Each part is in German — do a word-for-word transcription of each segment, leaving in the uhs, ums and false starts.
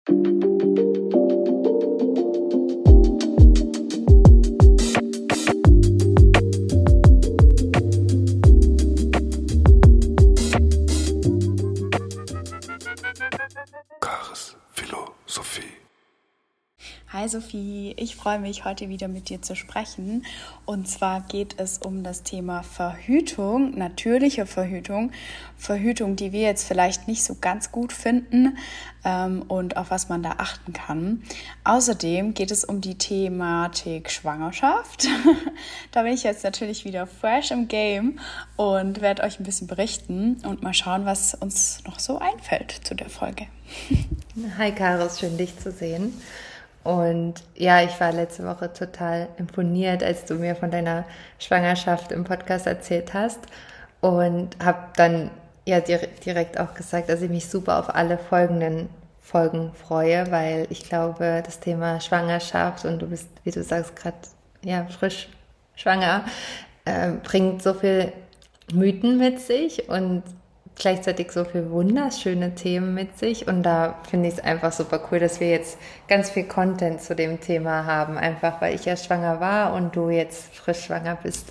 Karis Philosophie. Hi Sophie, ich freue mich, heute wieder mit dir zu sprechen. Und zwar geht es um das Thema Verhütung, natürliche Verhütung. Verhütung, die wir jetzt vielleicht nicht so ganz gut finden ähm, und auf was man da achten kann. Außerdem geht es um die Thematik Schwangerschaft. Da bin ich jetzt natürlich wieder fresh im Game und werde euch ein bisschen berichten und mal schauen, was uns noch so einfällt zu der Folge. Hi Karis, schön dich zu sehen. Und ja, ich war letzte Woche total imponiert, als du mir von deiner Schwangerschaft im Podcast erzählt hast und habe dann ja direkt auch gesagt, dass ich mich super auf alle folgenden Folgen freue, weil ich glaube, das Thema Schwangerschaft und du bist, wie du sagst, gerade ja frisch schwanger, äh, bringt so viel Mythen mit sich und gleichzeitig so viele wunderschöne Themen mit sich und da finde ich es einfach super cool, dass wir jetzt ganz viel Content zu dem Thema haben, einfach weil ich ja schwanger war und du jetzt frisch schwanger bist.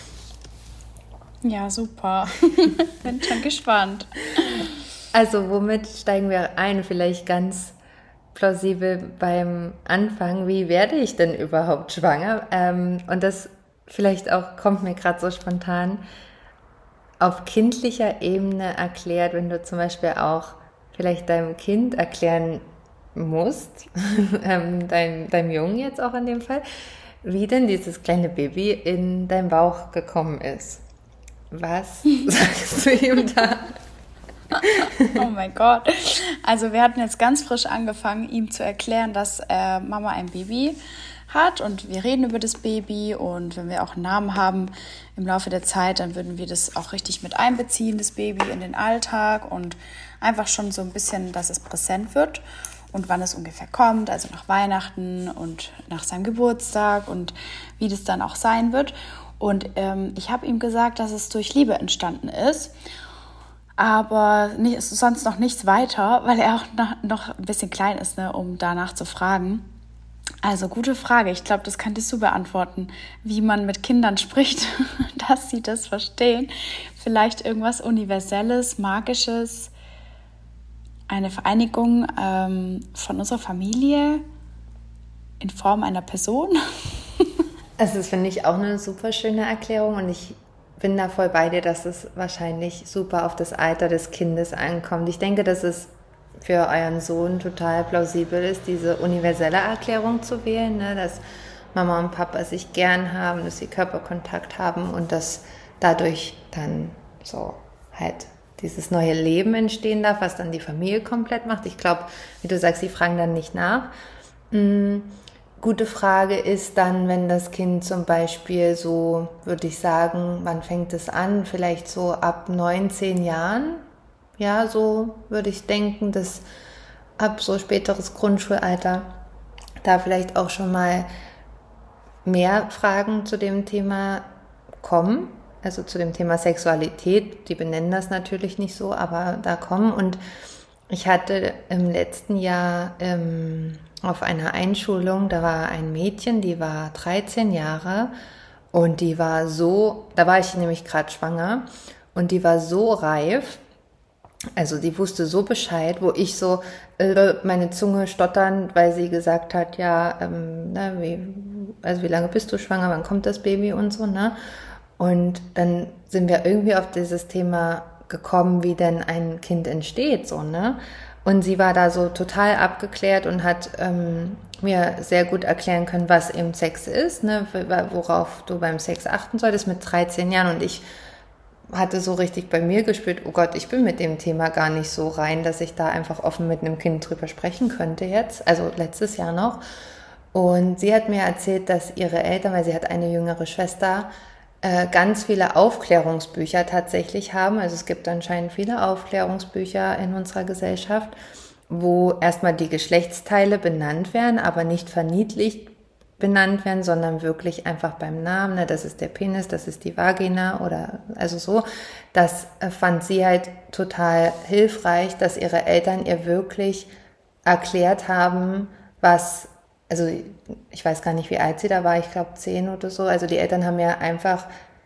Ja, super. Bin schon gespannt. Also womit steigen wir ein? Vielleicht ganz plausibel beim Anfang. Wie werde ich denn überhaupt schwanger? Ähm, und das vielleicht auch, kommt mir gerade so spontan, auf kindlicher Ebene erklärt, wenn du zum Beispiel auch vielleicht deinem Kind erklären musst, ähm, dein, deinem Jungen jetzt auch in dem Fall, wie denn dieses kleine Baby in deinen Bauch gekommen ist. Was sagst du ihm da? Oh mein Gott. Also wir hatten jetzt ganz frisch angefangen, ihm zu erklären, dass äh, Mama ein Baby hat und wir reden über das Baby und wenn wir auch einen Namen haben im Laufe der Zeit, dann würden wir das auch richtig mit einbeziehen, das Baby in den Alltag und einfach schon so ein bisschen, dass es präsent wird und wann es ungefähr kommt, also nach Weihnachten und nach seinem Geburtstag und wie das dann auch sein wird. Und ähm, ich habe ihm gesagt, dass es durch Liebe entstanden ist, aber nicht, sonst noch nichts weiter, weil er auch noch, noch ein bisschen klein ist, ne, um danach zu fragen. Also gute Frage. Ich glaube, das könntest du beantworten, wie man mit Kindern spricht, dass sie das verstehen. Vielleicht irgendwas Universelles, Magisches, eine Vereinigung ähm, von unserer Familie in Form einer Person. Also das finde ich auch eine super schöne Erklärung und ich bin da voll bei dir, dass es wahrscheinlich super auf das Alter des Kindes ankommt. Ich denke, dass es für euren Sohn total plausibel ist, diese universelle Erklärung zu wählen, ne? Dass Mama und Papa sich gern haben, dass sie Körperkontakt haben und dass dadurch dann so halt dieses neue Leben entstehen darf, was dann die Familie komplett macht. Ich glaube, wie du sagst, sie fragen dann nicht nach. Mhm. Gute Frage ist dann, wenn das Kind zum Beispiel so, würde ich sagen, wann fängt es an? Vielleicht so ab neun, zehn Jahren. Ja, so würde ich denken, dass ab so späteres Grundschulalter da vielleicht auch schon mal mehr Fragen zu dem Thema kommen, also zu dem Thema Sexualität. Die benennen das natürlich nicht so, aber da kommen. Und ich hatte im letzten Jahr ähm, auf einer Einschulung, da war ein Mädchen, die war dreizehn Jahre und die war so, da war ich nämlich gerade schwanger und die war so reif, also die wusste so Bescheid, wo ich so äh, meine Zunge stotternd, weil sie gesagt hat, ja, ähm, na, wie, also wie lange bist du schwanger, wann kommt das Baby und so, ne? Und dann sind wir irgendwie auf dieses Thema gekommen, wie denn ein Kind entsteht, so, ne? Und sie war da so total abgeklärt und hat ähm, mir sehr gut erklären können, was eben Sex ist, ne? Worauf du beim Sex achten solltest mit dreizehn Jahren. Und ich hatte so richtig bei mir gespürt, oh Gott, ich bin mit dem Thema gar nicht so rein, dass ich da einfach offen mit einem Kind drüber sprechen könnte jetzt, also letztes Jahr noch. Und sie hat mir erzählt, dass ihre Eltern, weil sie hat eine jüngere Schwester, äh, ganz viele Aufklärungsbücher tatsächlich haben. Also es gibt anscheinend viele Aufklärungsbücher in unserer Gesellschaft, wo erstmal die Geschlechtsteile benannt werden, aber nicht verniedlicht benannt werden, sondern wirklich einfach beim Namen, ne, das ist der Penis, das ist die Vagina oder also so. Das fand sie halt total hilfreich, dass ihre Eltern ihr wirklich erklärt haben, was, also ich weiß gar nicht, wie alt sie da war, ich glaube zehn oder so. Also die Eltern haben ja einfach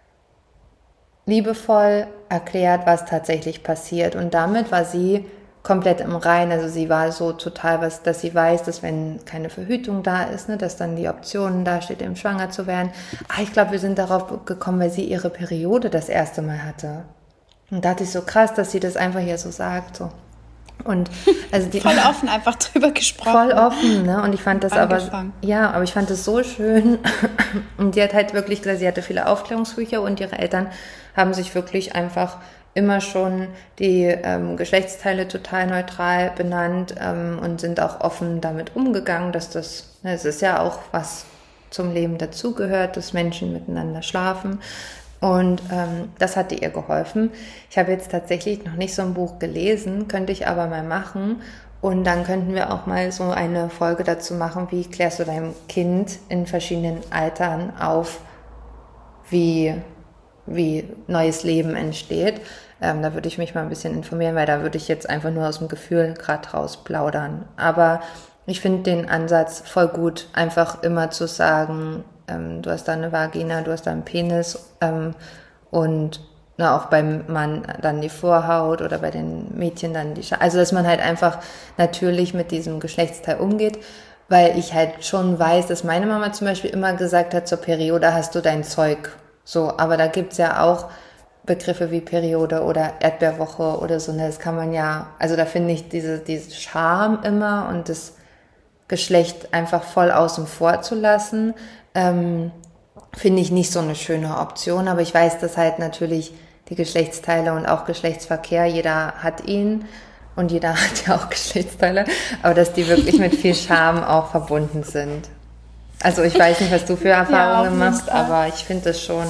liebevoll erklärt, was tatsächlich passiert. Und damit war sie komplett im Reinen. Also sie war so total, was, dass sie weiß, dass wenn keine Verhütung da ist, ne, dass dann die Option da steht, eben schwanger zu werden. Ah, ich glaube, wir sind darauf gekommen, weil sie ihre Periode das erste Mal hatte. Und da dachte ich so krass, dass sie das einfach hier so sagt. So. Und also die, voll offen einfach drüber gesprochen. Voll offen, ne? Und ich fand das Angefangen. aber, ja, aber ich fand das so schön. Und die hat halt wirklich gesagt, sie hatte viele Aufklärungsbücher und ihre Eltern haben sich wirklich einfach immer schon die ähm, Geschlechtsteile total neutral benannt ähm, und sind auch offen damit umgegangen, dass das, ne, es ist ja auch was zum Leben dazugehört, dass Menschen miteinander schlafen. Und ähm, das hatte ihr geholfen. Ich habe jetzt tatsächlich noch nicht so ein Buch gelesen, könnte ich aber mal machen. Und dann könnten wir auch mal so eine Folge dazu machen, wie klärst du deinem Kind in verschiedenen Altern auf, wie, wie neues Leben entsteht. Ähm, da würde ich mich mal ein bisschen informieren, weil da würde ich jetzt einfach nur aus dem Gefühl gerade raus plaudern. Aber ich finde den Ansatz voll gut, einfach immer zu sagen, ähm, du hast da eine Vagina, du hast da einen Penis ähm, und na, auch beim Mann dann die Vorhaut oder bei den Mädchen dann die Scha- Also dass man halt einfach natürlich mit diesem Geschlechtsteil umgeht, weil ich halt schon weiß, dass meine Mama zum Beispiel immer gesagt hat, zur Periode hast du dein Zeug. So, aber da gibt's ja auch Begriffe wie Periode oder Erdbeerwoche oder so, ne, das kann man ja, also da finde ich diese, diese Scham immer und das Geschlecht einfach voll außen vor zu lassen, ähm, finde ich nicht so eine schöne Option, aber ich weiß, dass halt natürlich die Geschlechtsteile und auch Geschlechtsverkehr, jeder hat ihn und jeder hat ja auch Geschlechtsteile, aber dass die wirklich mit viel Scham auch verbunden sind. Also ich weiß nicht, was du für Erfahrungen ja, machst, aber ich finde das schon...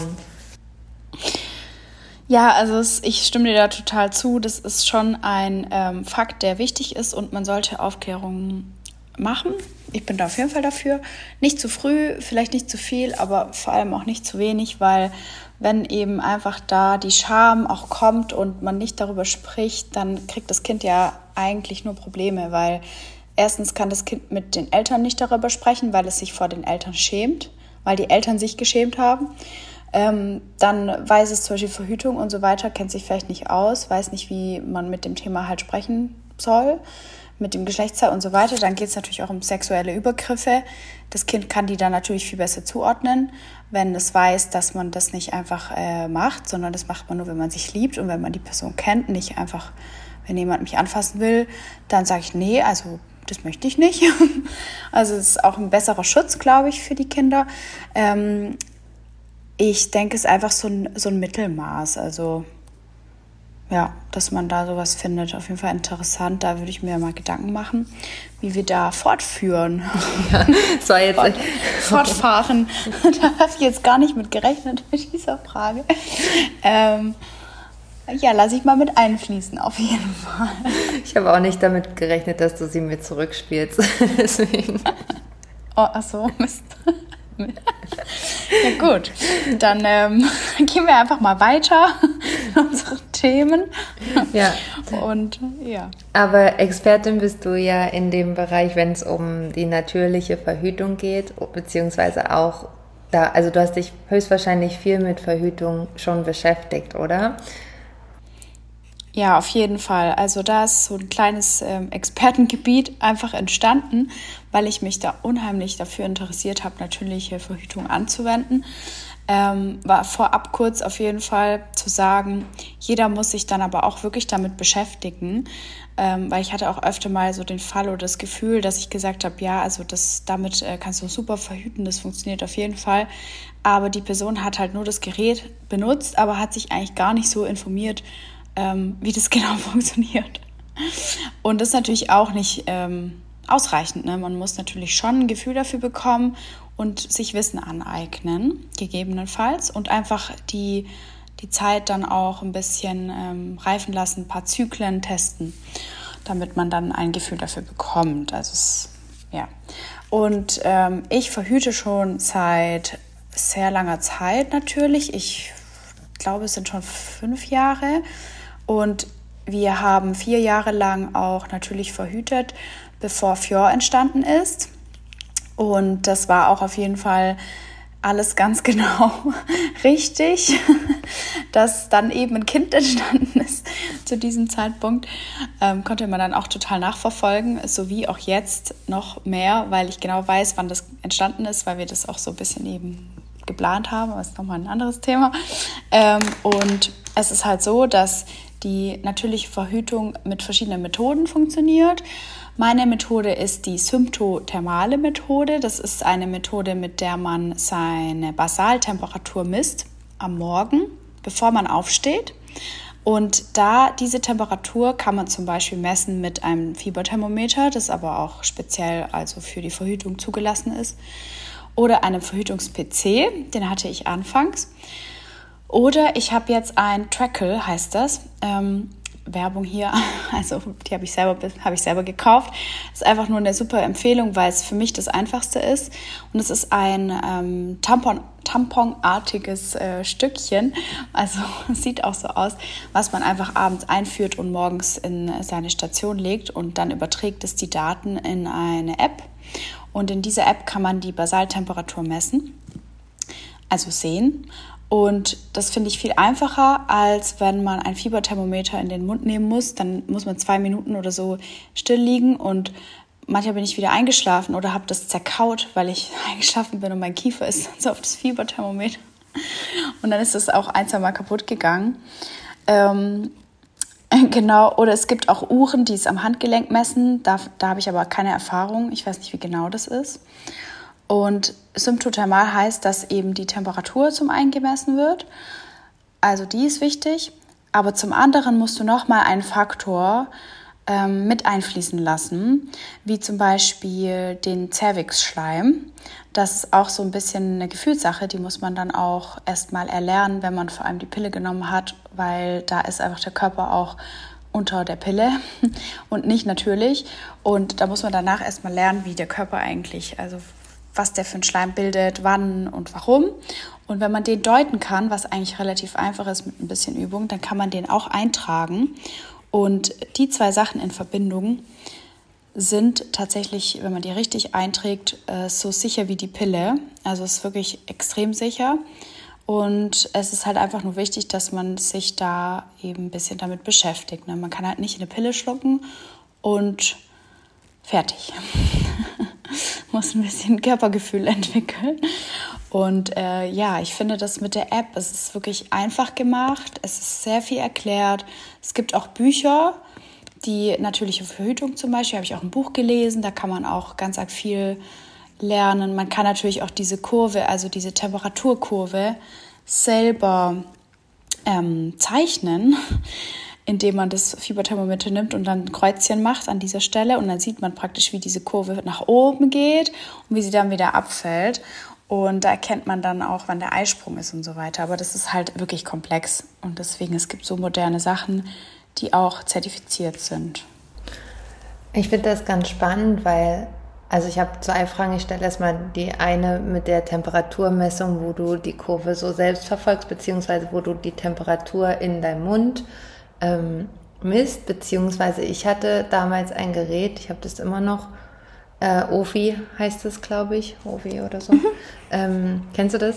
Ja, also es, ich stimme dir da total zu. Das ist schon ein ähm, Fakt, der wichtig ist und man sollte Aufklärung machen. Ich bin da auf jeden Fall dafür. Nicht zu früh, vielleicht nicht zu viel, aber vor allem auch nicht zu wenig, weil wenn eben einfach da die Scham auch kommt und man nicht darüber spricht, dann kriegt das Kind ja eigentlich nur Probleme, weil erstens kann das Kind mit den Eltern nicht darüber sprechen, weil es sich vor den Eltern schämt, weil die Eltern sich geschämt haben. Ähm, dann weiß es zum Beispiel Verhütung und so weiter, kennt sich vielleicht nicht aus, weiß nicht, wie man mit dem Thema halt sprechen soll, mit dem Geschlechtsteil und so weiter. Dann geht es natürlich auch um sexuelle Übergriffe. Das Kind kann die dann natürlich viel besser zuordnen, wenn es weiß, dass man das nicht einfach äh, macht, sondern das macht man nur, wenn man sich liebt und wenn man die Person kennt, nicht einfach, wenn jemand mich anfassen will, dann sage ich, nee, also das möchte ich nicht. Also es ist auch ein besserer Schutz, glaube ich, für die Kinder. Ähm, Ich denke, es ist einfach so ein, so ein Mittelmaß. Also, ja, dass man da sowas findet. Auf jeden Fall interessant. Da würde ich mir mal Gedanken machen, wie wir da fortführen. Ja, das war jetzt Fort, fortfahren. Da habe ich jetzt gar nicht mit gerechnet mit dieser Frage. Ähm, ja, lasse ich mal mit einfließen, auf jeden Fall. Ich habe auch nicht damit gerechnet, dass du sie mir zurückspielst. Deswegen. Oh, ach so, Mist. Ja gut, dann ähm, gehen wir einfach mal weiter in unsere Themen. Ja. Und ja. Aber Expertin bist du ja in dem Bereich, wenn es um die natürliche Verhütung geht, beziehungsweise auch da, also du hast dich höchstwahrscheinlich viel mit Verhütung schon beschäftigt, oder? Ja, auf jeden Fall. Also da ist so ein kleines ähm, Expertengebiet einfach entstanden, weil ich mich da unheimlich dafür interessiert habe, natürliche Verhütung anzuwenden. Ähm, war vorab kurz auf jeden Fall zu sagen, jeder muss sich dann aber auch wirklich damit beschäftigen, ähm, weil ich hatte auch öfter mal so den Fall oder das Gefühl, dass ich gesagt habe, ja, also das damit äh, kannst du super verhüten, das funktioniert auf jeden Fall. Aber die Person hat halt nur das Gerät benutzt, aber hat sich eigentlich gar nicht so informiert, Ähm, wie das genau funktioniert. Und das ist natürlich auch nicht ähm, ausreichend. Ne? Man muss natürlich schon ein Gefühl dafür bekommen und sich Wissen aneignen, gegebenenfalls. Und einfach die, die Zeit dann auch ein bisschen ähm, reifen lassen, ein paar Zyklen testen, damit man dann ein Gefühl dafür bekommt. Also es, ja. Und ähm, ich verhüte schon seit sehr langer Zeit natürlich. Ich glaube, es sind schon fünf Jahre. Und wir haben vier Jahre lang auch natürlich verhütet, bevor Fjord entstanden ist. Und das war auch auf jeden Fall alles ganz genau richtig, dass dann eben ein Kind entstanden ist zu diesem Zeitpunkt. Ähm, konnte man dann auch total nachverfolgen, sowie auch jetzt noch mehr, weil ich genau weiß, wann das entstanden ist, weil wir das auch so ein bisschen eben geplant haben, aber das ist nochmal ein anderes Thema. Ähm, und es ist halt so, dass die natürliche Verhütung mit verschiedenen Methoden funktioniert. Meine Methode ist die symptothermale Methode. Das ist eine Methode, mit der man seine Basaltemperatur misst am Morgen, bevor man aufsteht. Und da diese Temperatur kann man zum Beispiel messen mit einem Fieberthermometer, das aber auch speziell also für die Verhütung zugelassen ist, oder einem Verhütungs-P C, den hatte ich anfangs. Oder ich habe jetzt ein Trackle, heißt das, ähm, Werbung hier, also die habe ich selber, habe ich selber gekauft. Das ist einfach nur eine super Empfehlung, weil es für mich das Einfachste ist. Und es ist ein ähm, Tampon, Tamponartiges äh, Stückchen, also es sieht auch so aus, was man einfach abends einführt und morgens in seine Station legt und dann überträgt es die Daten in eine App. Und in dieser App kann man die Basaltemperatur messen, also sehen. Und das finde ich viel einfacher, als wenn man ein Fieberthermometer in den Mund nehmen muss. Dann muss man zwei Minuten oder so still liegen und manchmal bin ich wieder eingeschlafen oder habe das zerkaut, weil ich eingeschlafen bin und mein Kiefer ist so auf das Fieberthermometer. Und dann ist das auch ein, zwei Mal kaputt gegangen. Ähm, genau, oder es gibt auch Uhren, die es am Handgelenk messen. Da, da habe ich aber keine Erfahrung. Ich weiß nicht, wie genau das ist. Und symptothermal heißt, dass eben die Temperatur zum einen gemessen wird. Also die ist wichtig. Aber zum anderen musst du nochmal einen Faktor ähm, mit einfließen lassen, wie zum Beispiel den Zervixschleim. Das ist auch so ein bisschen eine Gefühlssache, die muss man dann auch erstmal erlernen, wenn man vor allem die Pille genommen hat, weil da ist einfach der Körper auch unter der Pille und nicht natürlich. Und da muss man danach erstmal lernen, wie der Körper eigentlich, also was der für einen Schleim bildet, wann und warum. Und wenn man den deuten kann, was eigentlich relativ einfach ist mit ein bisschen Übung, dann kann man den auch eintragen. Und die zwei Sachen in Verbindung sind tatsächlich, wenn man die richtig einträgt, so sicher wie die Pille. Also es ist wirklich extrem sicher. Und es ist halt einfach nur wichtig, dass man sich da eben ein bisschen damit beschäftigt. Man kann halt nicht eine Pille schlucken und fertig. Muss ein bisschen Körpergefühl entwickeln. Und äh, ja, ich finde das mit der App, es ist wirklich einfach gemacht. Es ist sehr viel erklärt. Es gibt auch Bücher, die natürliche Verhütung zum Beispiel, habe ich auch ein Buch gelesen. Da kann man auch ganz arg viel lernen. Man kann natürlich auch diese Kurve, also diese Temperaturkurve selber ähm, zeichnen, indem man das Fieberthermometer nimmt und dann ein Kreuzchen macht an dieser Stelle. Und dann sieht man praktisch, wie diese Kurve nach oben geht und wie sie dann wieder abfällt. Und da erkennt man dann auch, wann der Eisprung ist und so weiter. Aber das ist halt wirklich komplex. Und deswegen, es gibt so moderne Sachen, die auch zertifiziert sind. Ich finde das ganz spannend, weil, also ich habe zwei Fragen. Ich stelle erstmal die eine mit der Temperaturmessung, wo du die Kurve so selbst verfolgst, beziehungsweise wo du die Temperatur in deinem Mund ähm, misst, beziehungsweise ich hatte damals ein Gerät, ich habe das immer noch, äh, Ofi heißt es, glaube ich, Ofi oder so. Mhm. Ähm, kennst du das?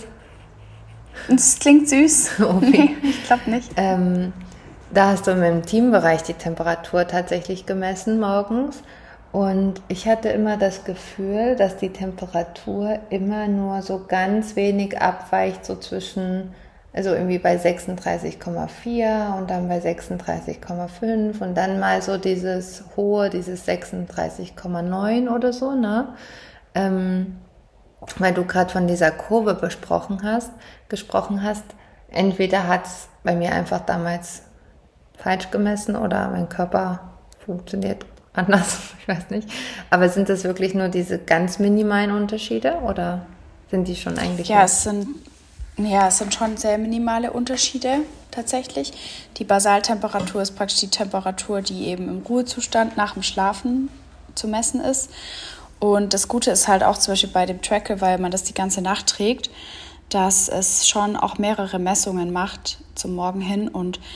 Das klingt süß. Ofi. Ich glaube nicht. Ähm, da hast du im Teambereich die Temperatur tatsächlich gemessen morgens. Und ich hatte immer das Gefühl, dass die Temperatur immer nur so ganz wenig abweicht, so zwischen, also irgendwie bei sechsunddreißig Komma vier und dann bei sechsunddreißig Komma fünf und dann mal so dieses hohe, dieses sechsunddreißig Komma neun oder so, ne? Ähm, weil du gerade von dieser Kurve besprochen hast, gesprochen hast, entweder hat es bei mir einfach damals falsch gemessen oder mein Körper funktioniert anders, ich weiß nicht. Aber sind das wirklich nur diese ganz minimalen Unterschiede oder sind die schon eigentlich? Ja, es sind, ja, es sind schon sehr minimale Unterschiede tatsächlich. Die Basaltemperatur ist praktisch die Temperatur, die eben im Ruhezustand nach dem Schlafen zu messen ist. Und das Gute ist halt auch zum Beispiel bei dem Trackle, weil man das die ganze Nacht trägt, dass es schon auch mehrere Messungen macht zum Morgen hin und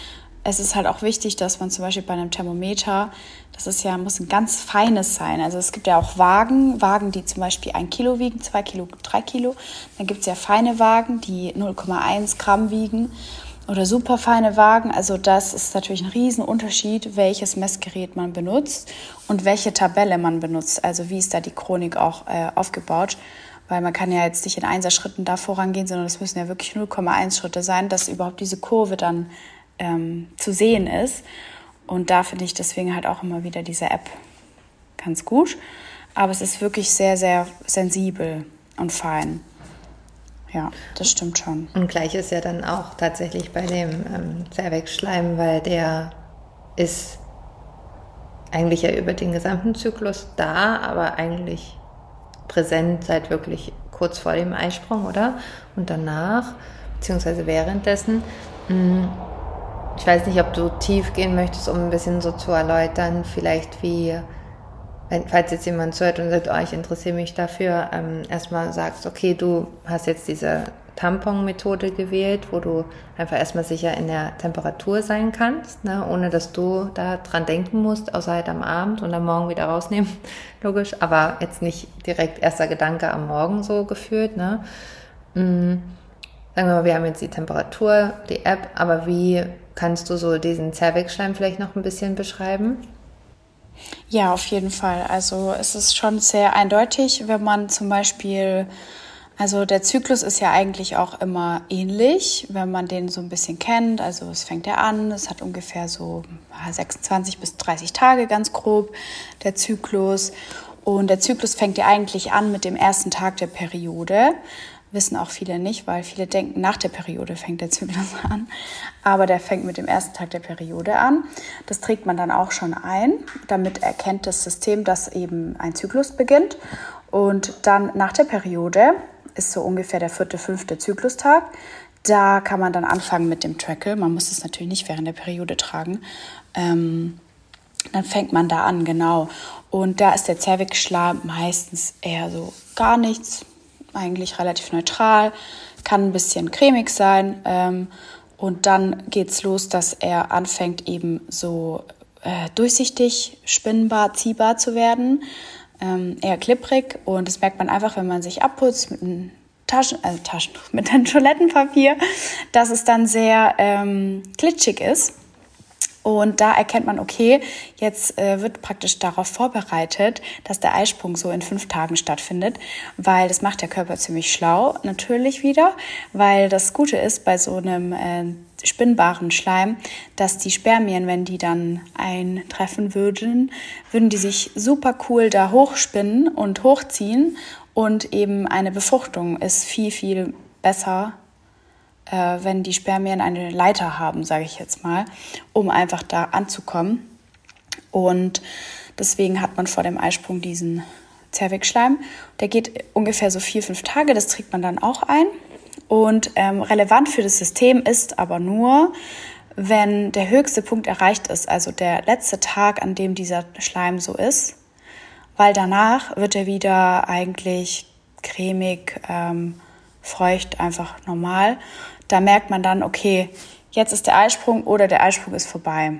es ist halt auch wichtig, dass man zum Beispiel bei einem Thermometer, das ist ja, muss ein ganz feines sein. Also es gibt ja auch Wagen, Wagen, die zum Beispiel ein Kilo wiegen, zwei Kilo, drei Kilo. Dann gibt es ja feine Wagen, die null Komma eins Gramm wiegen oder super feine Wagen. Also das ist natürlich ein Riesenunterschied, welches Messgerät man benutzt und welche Tabelle man benutzt. Also wie ist da die Chronik auch äh, aufgebaut. Weil man kann ja jetzt nicht in Einser-Schritten da vorangehen, sondern es müssen ja wirklich null Komma eins Schritte sein, dass überhaupt diese Kurve dann ähm, zu sehen ist. Und da finde ich deswegen halt auch immer wieder diese App ganz gut. Aber es ist wirklich sehr, sehr sensibel und fein. Ja, das stimmt schon. Und gleich ist ja dann auch tatsächlich bei dem ähm, Zervixschleim, weil der ist eigentlich ja über den gesamten Zyklus da, aber eigentlich präsent seit wirklich kurz vor dem Eisprung, oder? Und danach, beziehungsweise währenddessen. Ich weiß nicht, ob du tief gehen möchtest, um ein bisschen so zu erläutern, vielleicht wie, wenn, falls jetzt jemand zuhört und sagt, oh, ich interessiere mich dafür, ähm, erstmal sagst, okay, du hast jetzt diese Tampon-Methode gewählt, wo du einfach erstmal sicher in der Temperatur sein kannst, ne, ohne dass du da dran denken musst, außer halt am Abend und am Morgen wieder rausnehmen, logisch, aber jetzt nicht direkt erster Gedanke am Morgen so gefühlt, ne. Mhm. Sagen wir mal, wir haben jetzt die Temperatur, die App, aber wie kannst du so diesen Zervixschleim vielleicht noch ein bisschen beschreiben? Ja, auf jeden Fall. Also es ist schon sehr eindeutig, wenn man zum Beispiel, also der Zyklus ist ja eigentlich auch immer ähnlich, wenn man den so ein bisschen kennt. Also es fängt ja an, es hat ungefähr so sechsundzwanzig bis dreißig Tage ganz grob, der Zyklus. Und der Zyklus fängt ja eigentlich an mit dem ersten Tag der Periode. Wissen auch viele nicht, weil viele denken, nach der Periode fängt der Zyklus an. Aber der fängt mit dem ersten Tag der Periode an. Das trägt man dann auch schon ein. Damit erkennt das System, dass eben ein Zyklus beginnt. Und dann nach der Periode ist so ungefähr der vierte, fünfte Zyklustag. Da kann man dann anfangen mit dem Trackle. Man muss es natürlich nicht während der Periode tragen. Ähm, dann fängt man da an, genau. Und da ist der Zervixschleim meistens eher so gar nichts. Eigentlich relativ neutral, kann ein bisschen cremig sein. Ähm, und dann geht's los, dass er anfängt eben so äh, durchsichtig, spinnbar, ziehbar zu werden. Ähm, eher klipprig, und das merkt man einfach, wenn man sich abputzt mit einem Taschen, also Taschentuch, mit einem Toilettenpapier, dass es dann sehr ähm, glitschig ist. Und da erkennt man, okay, jetzt äh, wird praktisch darauf vorbereitet, dass der Eisprung so in fünf Tagen stattfindet, weil das macht der Körper ziemlich schlau, natürlich wieder, weil das Gute ist bei so einem äh, spinnbaren Schleim, dass die Spermien, wenn die dann eintreffen würden, würden die sich super cool da hochspinnen und hochziehen, und eben eine Befruchtung ist viel, viel besser, wenn die Spermien eine Leiter haben, sage ich jetzt mal, um einfach da anzukommen. Und deswegen hat man vor dem Eisprung diesen Zervixschleim. Der geht ungefähr so vier, fünf Tage, das trägt man dann auch ein. Und ähm, relevant für das System ist aber nur, wenn der höchste Punkt erreicht ist, also der letzte Tag, an dem dieser Schleim so ist, weil danach wird er wieder eigentlich cremig, ähm, feucht, einfach normal. Da merkt man dann, okay, jetzt ist der Eisprung oder der Eisprung ist vorbei.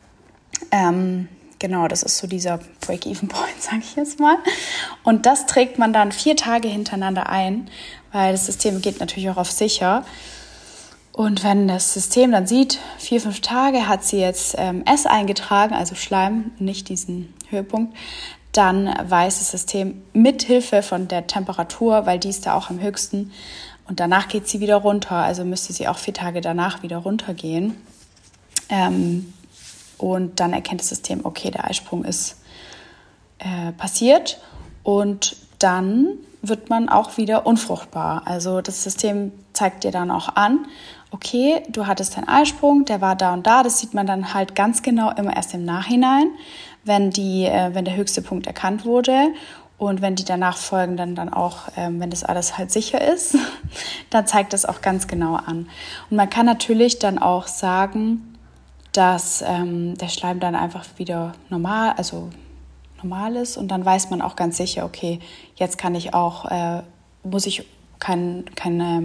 Ähm, genau, das ist so dieser Break-Even-Point, sage ich jetzt mal. Und das trägt man dann vier Tage hintereinander ein, weil das System geht natürlich auch auf sicher. Und wenn das System dann sieht, vier, fünf Tage hat sie jetzt ähm, S eingetragen, also Schleim, nicht diesen Höhepunkt, dann weiß das System mit Hilfe von der Temperatur, weil die ist da auch am höchsten, und danach geht sie wieder runter, also müsste sie auch vier Tage danach wieder runtergehen. Ähm, und dann erkennt das System, okay, der Eisprung ist äh, passiert, und dann wird man auch wieder unfruchtbar. Also das System zeigt dir dann auch an, okay, du hattest einen Eisprung, der war da und da. Das sieht man dann halt ganz genau immer erst im Nachhinein, wenn, die, äh, wenn der höchste Punkt erkannt wurde. Und wenn die danach folgen, dann, dann auch, ähm, wenn das alles halt sicher ist, dann zeigt das auch ganz genau an. Und man kann natürlich dann auch sagen, dass ähm, der Schleim dann einfach wieder normal, also normal ist, und dann weiß man auch ganz sicher, okay, jetzt kann ich auch, äh, muss ich kein, kein, ähm,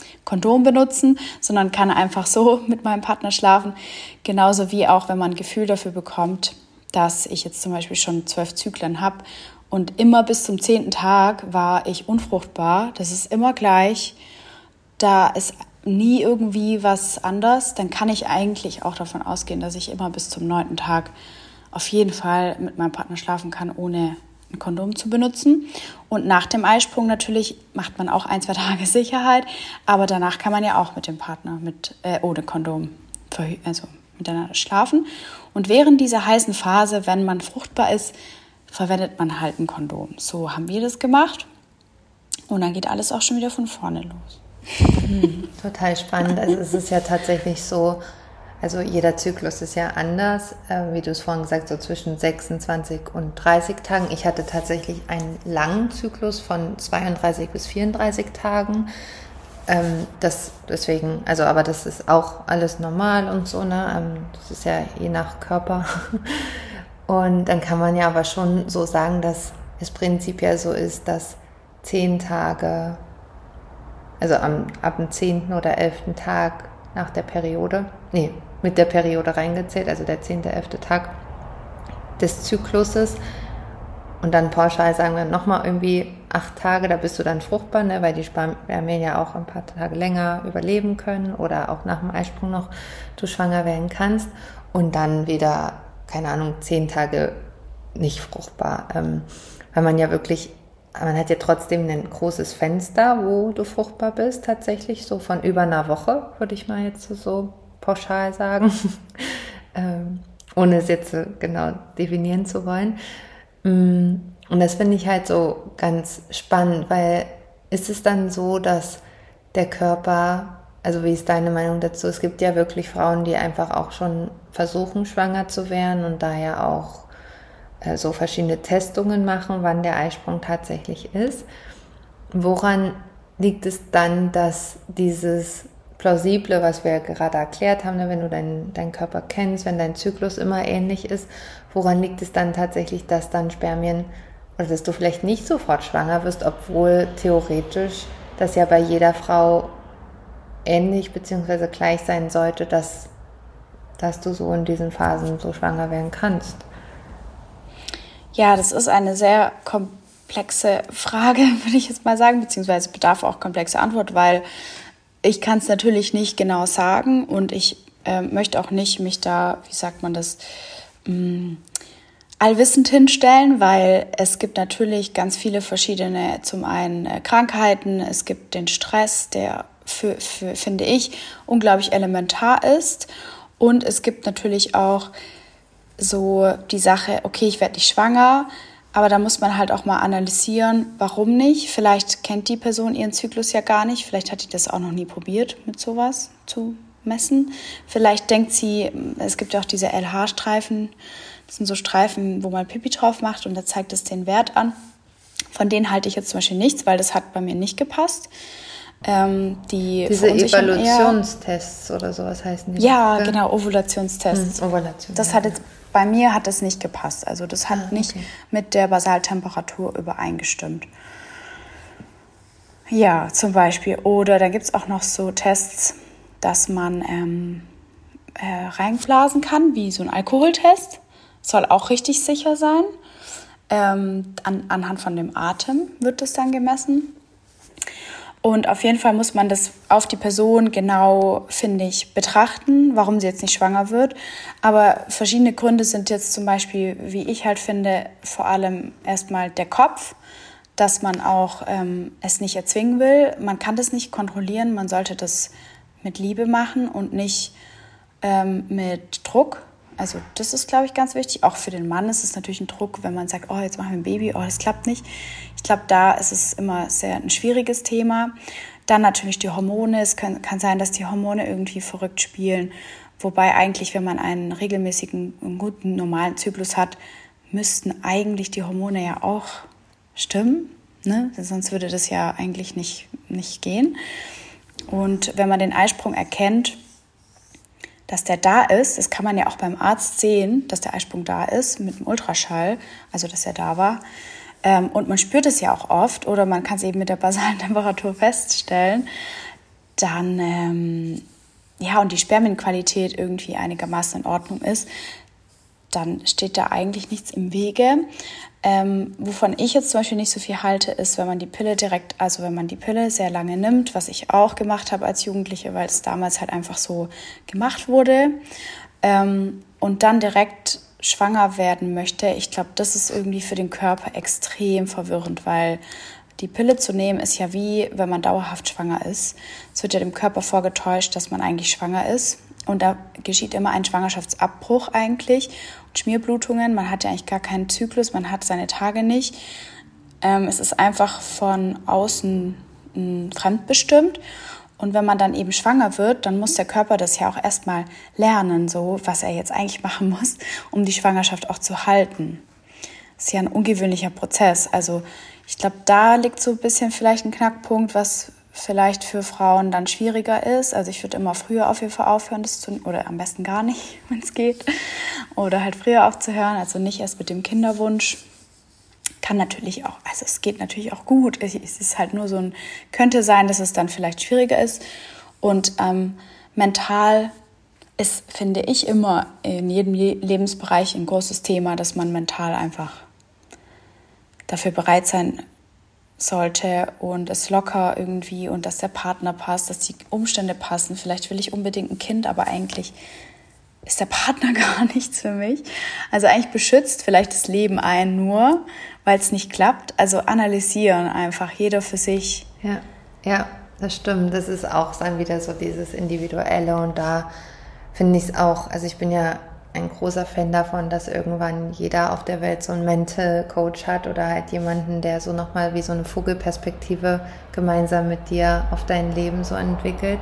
Kondom benutzen, sondern kann einfach so mit meinem Partner schlafen. Genauso wie auch, wenn man ein Gefühl dafür bekommt, dass ich jetzt zum Beispiel schon zwölf Zyklen habe und immer bis zum zehnten Tag war ich unfruchtbar. Das ist immer gleich. Da ist nie irgendwie was anders. Dann kann ich eigentlich auch davon ausgehen, dass ich immer bis zum neunten Tag auf jeden Fall mit meinem Partner schlafen kann, ohne ein Kondom zu benutzen. Und nach dem Eisprung natürlich macht man auch ein, zwei Tage Sicherheit, aber danach kann man ja auch mit dem Partner mit äh, ohne Kondom also miteinander schlafen. Und während dieser heißen Phase, wenn man fruchtbar ist, verwendet man halt ein Kondom. So haben wir das gemacht und dann geht alles auch schon wieder von vorne los. Mhm, total spannend. Also es ist ja tatsächlich so, also jeder Zyklus ist ja anders, äh, wie du es vorhin gesagt hast, so zwischen sechsundzwanzig und dreißig Tagen. Ich hatte tatsächlich einen langen Zyklus von zweiunddreißig bis vierunddreißig Tagen. Ähm, das deswegen, also aber das ist auch alles normal und so, ne? Ähm, das ist ja je nach Körper. Und dann kann man ja aber schon so sagen, dass es prinzipiell so ist, dass zehn Tage, also am, ab dem zehnten oder elften Tag nach der Periode, nee, mit der Periode reingezählt, also der zehnte, elfte Tag des Zykluses. Und dann pauschal sagen wir nochmal irgendwie acht Tage, da bist du dann fruchtbar, ne, weil die Spermien ja auch ein paar Tage länger überleben können oder auch nach dem Eisprung noch du schwanger werden kannst. Und dann wieder, keine Ahnung, zehn Tage nicht fruchtbar. Ähm, weil man ja wirklich, man hat ja trotzdem ein großes Fenster, wo du fruchtbar bist, tatsächlich so von über einer Woche, würde ich mal jetzt so pauschal sagen, ähm, ohne es jetzt so genau definieren zu wollen. Und das finde ich halt so ganz spannend, weil ist es dann so, dass der Körper, also wie ist deine Meinung dazu? Es gibt ja wirklich Frauen, die einfach auch schon versuchen, schwanger zu werden und daher auch äh, so verschiedene Testungen machen, wann der Eisprung tatsächlich ist. Woran liegt es dann, dass dieses Plausible, was wir ja gerade erklärt haben, ne, wenn du deinen dein Körper kennst, wenn dein Zyklus immer ähnlich ist, woran liegt es dann tatsächlich, dass dann Spermien oder dass du vielleicht nicht sofort schwanger wirst, obwohl theoretisch das ja bei jeder Frau ähnlich bzw. gleich sein sollte, dass, dass du so in diesen Phasen so schwanger werden kannst? Ja, das ist eine sehr komplexe Frage, würde ich jetzt mal sagen, beziehungsweise bedarf auch komplexe Antwort, weil ich kann es natürlich nicht genau sagen und ich äh, möchte auch nicht mich da, wie sagt man das, mh, allwissend hinstellen, weil es gibt natürlich ganz viele verschiedene, zum einen äh, Krankheiten, es gibt den Stress, der für, für, finde ich, unglaublich elementar ist und es gibt natürlich auch so die Sache, okay, ich werde nicht schwanger, aber da muss man halt auch mal analysieren, warum nicht. Vielleicht kennt die Person ihren Zyklus ja gar nicht. Vielleicht hat die das auch noch nie probiert, mit sowas zu messen. Vielleicht denkt sie, es gibt ja auch diese L H-Streifen. Das sind so Streifen, wo man Pipi drauf macht und da zeigt es den Wert an. Von denen halte ich jetzt zum Beispiel nichts, weil das hat bei mir nicht gepasst. Ähm, die Diese Evaluationstests eher, oder sowas heißen die? Ja, gell? Genau, Ovulationstests. Hm, Ovulation, das ja. hat jetzt Bei mir hat das nicht gepasst. Also das hat ah, okay. nicht mit der Basaltemperatur übereingestimmt. Ja, zum Beispiel. Oder da gibt es auch noch so Tests, dass man ähm, äh, reinblasen kann, wie so ein Alkoholtest. Soll auch richtig sicher sein. Ähm, an, anhand von dem Atem wird das dann gemessen. Und auf jeden Fall muss man das auf die Person genau, finde ich, betrachten, warum sie jetzt nicht schwanger wird. Aber verschiedene Gründe sind jetzt zum Beispiel, wie ich halt finde, vor allem erstmal der Kopf, dass man auch ähm, es nicht erzwingen will. Man kann das nicht kontrollieren, man sollte das mit Liebe machen und nicht ähm, mit Druck. Also das ist, glaube ich, ganz wichtig. Auch für den Mann ist es natürlich ein Druck, wenn man sagt, oh, jetzt machen wir ein Baby, oh, das klappt nicht. Ich glaube, da ist es immer sehr ein schwieriges Thema. Dann natürlich die Hormone. Es kann, kann sein, dass die Hormone irgendwie verrückt spielen. Wobei eigentlich, wenn man einen regelmäßigen, einen guten, normalen Zyklus hat, müssten eigentlich die Hormone ja auch stimmen. Ne? Sonst würde das ja eigentlich nicht, nicht gehen. Und wenn man den Eisprung erkennt, dass der da ist, das kann man ja auch beim Arzt sehen, dass der Eisprung da ist, mit dem Ultraschall, also dass er da war. Ähm, und man spürt es ja auch oft oder man kann es eben mit der basalen Temperatur feststellen. dann, ähm, ja, und die Spermienqualität irgendwie einigermaßen in Ordnung ist, dann steht da eigentlich nichts im Wege. Ähm, wovon ich jetzt zum Beispiel nicht so viel halte, ist, wenn man die Pille direkt, also wenn man die Pille sehr lange nimmt, was ich auch gemacht habe als Jugendliche, weil es damals halt einfach so gemacht wurde, ähm, und dann direkt schwanger werden möchte. Ich glaube, das ist irgendwie für den Körper extrem verwirrend, weil die Pille zu nehmen ist ja wie, wenn man dauerhaft schwanger ist. Es wird ja dem Körper vorgetäuscht, dass man eigentlich schwanger ist. Und da geschieht immer ein Schwangerschaftsabbruch eigentlich. Und Schmierblutungen, man hat ja eigentlich gar keinen Zyklus, man hat seine Tage nicht. Ähm, es ist einfach von außen m, fremdbestimmt. Und wenn man dann eben schwanger wird, dann muss der Körper das ja auch erstmal lernen, so was er jetzt eigentlich machen muss, um die Schwangerschaft auch zu halten. Das ist ja ein ungewöhnlicher Prozess. Also ich glaube, da liegt so ein bisschen vielleicht ein Knackpunkt, was vielleicht für Frauen dann schwieriger ist. Also ich würde immer früher auf jeden Fall aufhören, das zu, oder am besten gar nicht, wenn es geht. Oder halt früher aufzuhören, also nicht erst mit dem Kinderwunsch. Kann natürlich auch, also es geht natürlich auch gut. Es ist halt nur so ein, könnte sein, dass es dann vielleicht schwieriger ist. Und ähm, mental ist, finde ich, immer in jedem Lebensbereich ein großes Thema, dass man mental einfach dafür bereit sein sollte und es locker irgendwie und dass der Partner passt, dass die Umstände passen. Vielleicht will ich unbedingt ein Kind, aber eigentlich ist der Partner gar nichts für mich. Also eigentlich beschützt vielleicht das Leben einen nur, weil es nicht klappt. Also analysieren einfach, jeder für sich. Ja, ja, das stimmt. Das ist auch dann wieder so dieses Individuelle und da finde ich es auch, also ich bin ja ein großer Fan davon, dass irgendwann jeder auf der Welt so einen Mental Coach hat oder halt jemanden, der so nochmal wie so eine Vogelperspektive gemeinsam mit dir auf dein Leben so entwickelt.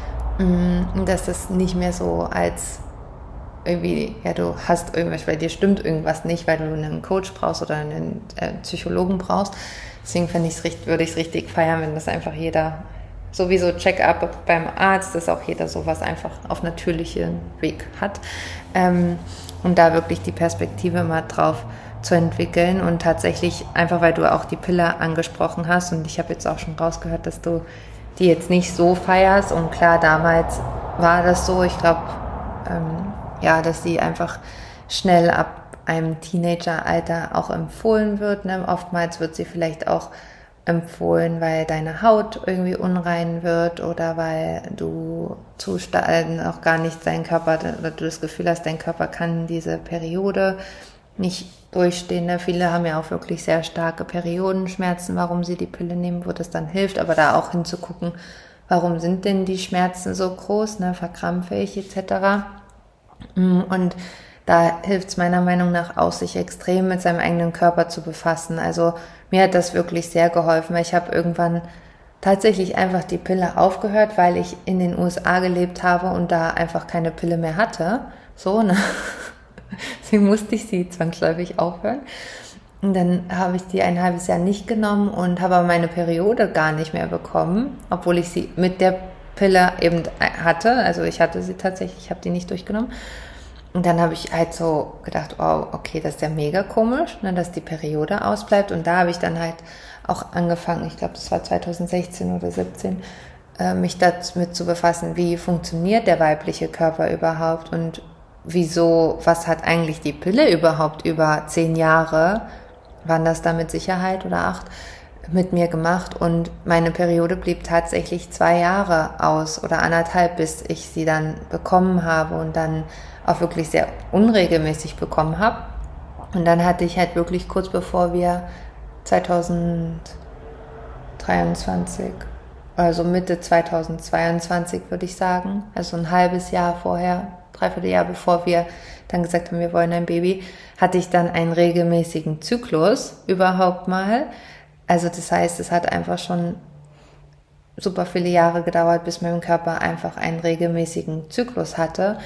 Und dass das nicht mehr so als irgendwie, ja, du hast irgendwas, bei dir stimmt irgendwas nicht, weil du einen Coach brauchst oder einen äh, Psychologen brauchst. Deswegen finde ich es, würde ich es richtig feiern, wenn das einfach jeder, sowieso Check-up beim Arzt, dass auch jeder sowas einfach auf natürlichen Weg hat. Ähm, und da wirklich die Perspektive mal drauf zu entwickeln und tatsächlich, einfach weil du auch die Pille angesprochen hast und ich habe jetzt auch schon rausgehört, dass du die jetzt nicht so feierst und klar, damals war das so, ich glaube, ähm, ja, dass sie einfach schnell ab einem Teenageralter auch empfohlen wird. Ne? Oftmals wird sie vielleicht auch empfohlen, weil deine Haut irgendwie unrein wird oder weil du zu stark auch gar nicht dein Körper, oder du das Gefühl hast, dein Körper kann diese Periode nicht durchstehen. Ne? Viele haben ja auch wirklich sehr starke Periodenschmerzen, warum sie die Pille nehmen, wo das dann hilft, aber da auch hinzugucken, warum sind denn die Schmerzen so groß, ne? Verkrampfe ich et cetera. Und da hilft es meiner Meinung nach auch, sich extrem mit seinem eigenen Körper zu befassen. Also mir hat das wirklich sehr geholfen, weil ich habe irgendwann tatsächlich einfach die Pille aufgehört, weil ich in den U S A gelebt habe und da einfach keine Pille mehr hatte. So, ne? Deswegen musste ich sie zwangsläufig aufhören. Und dann habe ich die ein halbes Jahr nicht genommen und habe aber meine Periode gar nicht mehr bekommen, obwohl ich sie mit der Pille eben hatte. Also ich hatte sie tatsächlich, ich habe die nicht durchgenommen. Und dann habe ich halt so gedacht, oh, okay, das ist ja mega komisch, ne, dass die Periode ausbleibt. Und da habe ich dann halt auch angefangen, ich glaube, das war zwanzig sechzehn oder siebzehn, äh, mich damit zu befassen, wie funktioniert der weibliche Körper überhaupt und wieso, was hat eigentlich die Pille überhaupt über zehn Jahre, waren das da mit Sicherheit oder acht, mit mir gemacht. Und meine Periode blieb tatsächlich zwei Jahre aus oder anderthalb, bis ich sie dann bekommen habe und dann auch wirklich sehr unregelmäßig bekommen habe. Und dann hatte ich halt wirklich kurz bevor wir zwanzig dreiundzwanzig, also Mitte zwanzig zweiundzwanzig würde ich sagen, also ein halbes Jahr vorher, dreiviertel Jahr bevor wir dann gesagt haben, wir wollen ein Baby, hatte ich dann einen regelmäßigen Zyklus überhaupt mal. Also das heißt, es hat einfach schon super viele Jahre gedauert, bis mein Körper einfach einen regelmäßigen Zyklus hatte.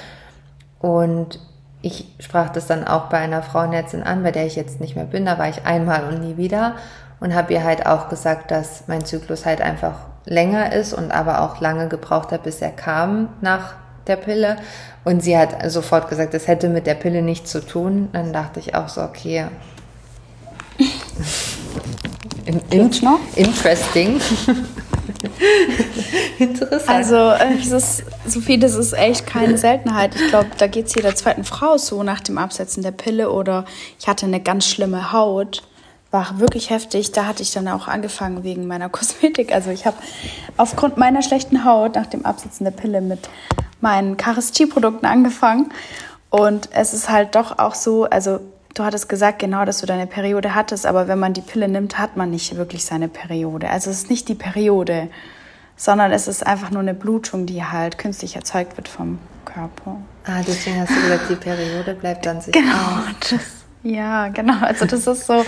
Und ich sprach das dann auch bei einer Frauenärztin an, bei der ich jetzt nicht mehr bin. Da war ich einmal und nie wieder und habe ihr halt auch gesagt, dass mein Zyklus halt einfach länger ist und aber auch lange gebraucht hat, bis er kam nach der Pille. Und sie hat sofort gesagt, das hätte mit der Pille nichts zu tun. Dann dachte ich auch so, okay, in, in, interesting. Interessant. Also, äh, es ist, Sophie, das ist echt keine Seltenheit. Ich glaube, da geht es jeder zweiten Frau so nach dem Absetzen der Pille. Oder ich hatte eine ganz schlimme Haut. War wirklich heftig. Da hatte ich dann auch angefangen wegen meiner Kosmetik. Also ich habe aufgrund meiner schlechten Haut nach dem Absetzen der Pille mit meinen Carestia-Produkten angefangen. Und es ist halt doch auch so, also du hattest gesagt, genau, dass du deine Periode hattest, aber wenn man die Pille nimmt, hat man nicht wirklich seine Periode. Also es ist nicht die Periode, sondern es ist einfach nur eine Blutung, die halt künstlich erzeugt wird vom Körper. Ah, deswegen hast du gesagt, die Periode bleibt dann sicher. Genau, das, ja, genau. Also das ist so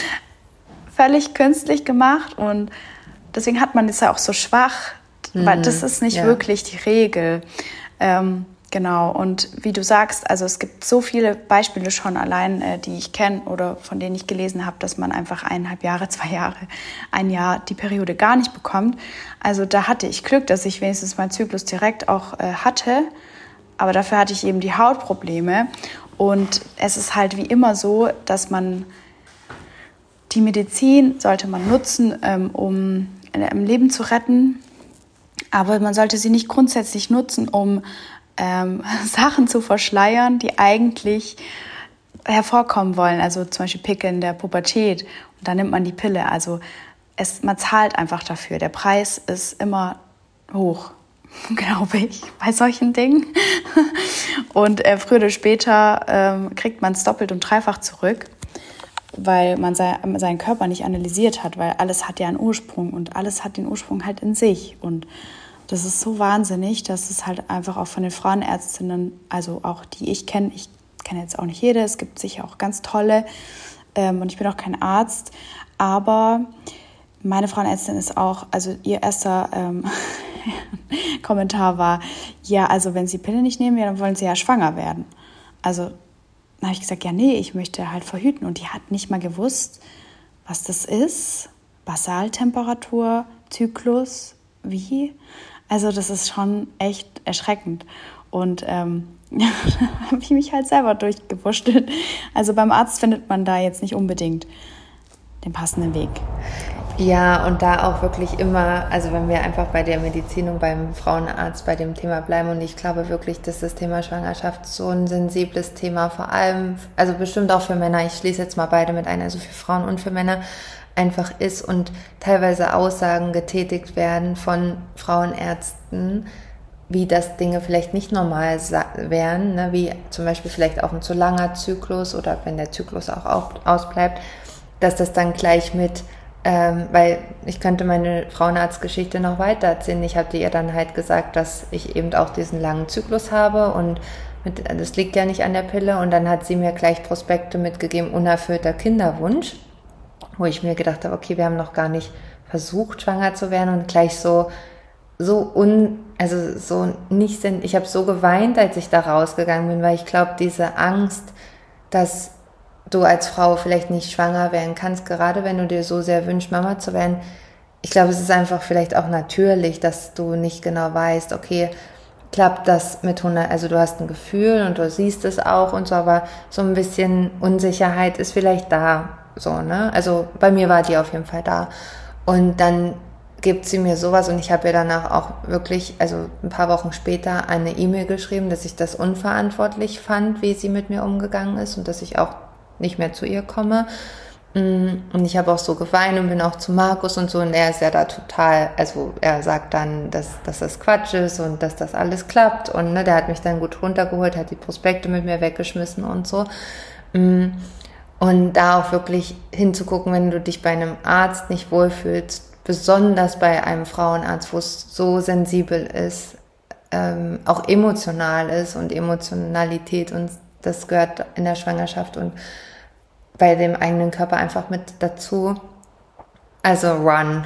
völlig künstlich gemacht und deswegen hat man das ja auch so schwach, mhm, weil das ist nicht ja. wirklich die Regel. Ähm, Genau, und wie du sagst, also es gibt so viele Beispiele schon allein, äh, die ich kenne oder von denen ich gelesen habe, dass man einfach eineinhalb Jahre, zwei Jahre, ein Jahr die Periode gar nicht bekommt. Also da hatte ich Glück, dass ich wenigstens meinen Zyklus direkt auch äh, hatte, aber dafür hatte ich eben die Hautprobleme. Und es ist halt wie immer so, dass man die Medizin sollte man nutzen, ähm, um ein Leben zu retten, aber man sollte sie nicht grundsätzlich nutzen, um Ähm, Sachen zu verschleiern, die eigentlich hervorkommen wollen. Also zum Beispiel Pickel in der Pubertät. Und dann nimmt man die Pille. Also es, man zahlt einfach dafür. Der Preis ist immer hoch, glaube ich, bei solchen Dingen. Und äh, früher oder später ähm, kriegt man es doppelt und dreifach zurück, weil man sei, seinen Körper nicht analysiert hat, weil alles hat ja einen Ursprung und alles hat den Ursprung halt in sich. Und das ist so wahnsinnig, dass es halt einfach auch von den Frauenärztinnen, also auch die ich kenne, ich kenne jetzt auch nicht jede, es gibt sicher auch ganz tolle ähm, und ich bin auch kein Arzt, aber meine Frauenärztin ist auch, also ihr erster ähm, Kommentar war, ja, also wenn Sie Pille nicht nehmen, ja, dann wollen Sie ja schwanger werden. Also dann habe ich gesagt, ja, nee, ich möchte halt verhüten und die hat nicht mal gewusst, was das ist, Basaltemperatur, Zyklus, wie? Also das ist schon echt erschreckend. Und ähm, da habe ich mich halt selber durchgewurschtelt. Also beim Arzt findet man da jetzt nicht unbedingt den passenden Weg. Ja, und da auch wirklich immer, also wenn wir einfach bei der Medizin und beim Frauenarzt bei dem Thema bleiben, und ich glaube wirklich, dass das Thema Schwangerschaft so ein sensibles Thema, vor allem, also bestimmt auch für Männer, ich schließe jetzt mal beide mit ein, also für Frauen und für Männer, einfach ist und teilweise Aussagen getätigt werden von Frauenärzten, wie das Dinge vielleicht nicht normal wären, ne? Wie zum Beispiel vielleicht auch ein zu langer Zyklus oder wenn der Zyklus auch ausbleibt, dass das dann gleich mit, ähm, weil ich könnte meine Frauenarztgeschichte noch weiter erzählen. Ich hatte ihr dann halt gesagt, dass ich eben auch diesen langen Zyklus habe und mit, das liegt ja nicht an der Pille, und dann hat sie mir gleich Prospekte mitgegeben, unerfüllter Kinderwunsch, wo ich mir gedacht habe, okay, wir haben noch gar nicht versucht, schwanger zu werden, und gleich so, so un, also so nicht, ich habe so geweint, als ich da rausgegangen bin, weil ich glaube, diese Angst, dass du als Frau vielleicht nicht schwanger werden kannst, gerade wenn du dir so sehr wünschst, Mama zu werden, ich glaube, es ist einfach vielleicht auch natürlich, dass du nicht genau weißt, okay, klappt das mit hundert, also du hast ein Gefühl und du siehst es auch und so, aber so ein bisschen Unsicherheit ist vielleicht da. So, ne? Also bei mir war die auf jeden Fall da. Und dann gibt sie mir sowas, und ich habe ihr danach auch wirklich, also ein paar Wochen später, eine E-Mail geschrieben, dass ich das unverantwortlich fand, wie sie mit mir umgegangen ist und dass ich auch nicht mehr zu ihr komme. Und ich habe auch so geweint und bin auch zu Markus und so, und er ist ja da total, also er sagt dann, dass, dass das Quatsch ist und dass das alles klappt, und ne, der hat mich dann gut runtergeholt, hat die Prospekte mit mir weggeschmissen und so. Und da auch wirklich hinzugucken, wenn du dich bei einem Arzt nicht wohlfühlst, besonders bei einem Frauenarzt, wo es so sensibel ist, ähm, auch emotional ist und Emotionalität, und das gehört in der Schwangerschaft und bei dem eigenen Körper einfach mit dazu. Also run.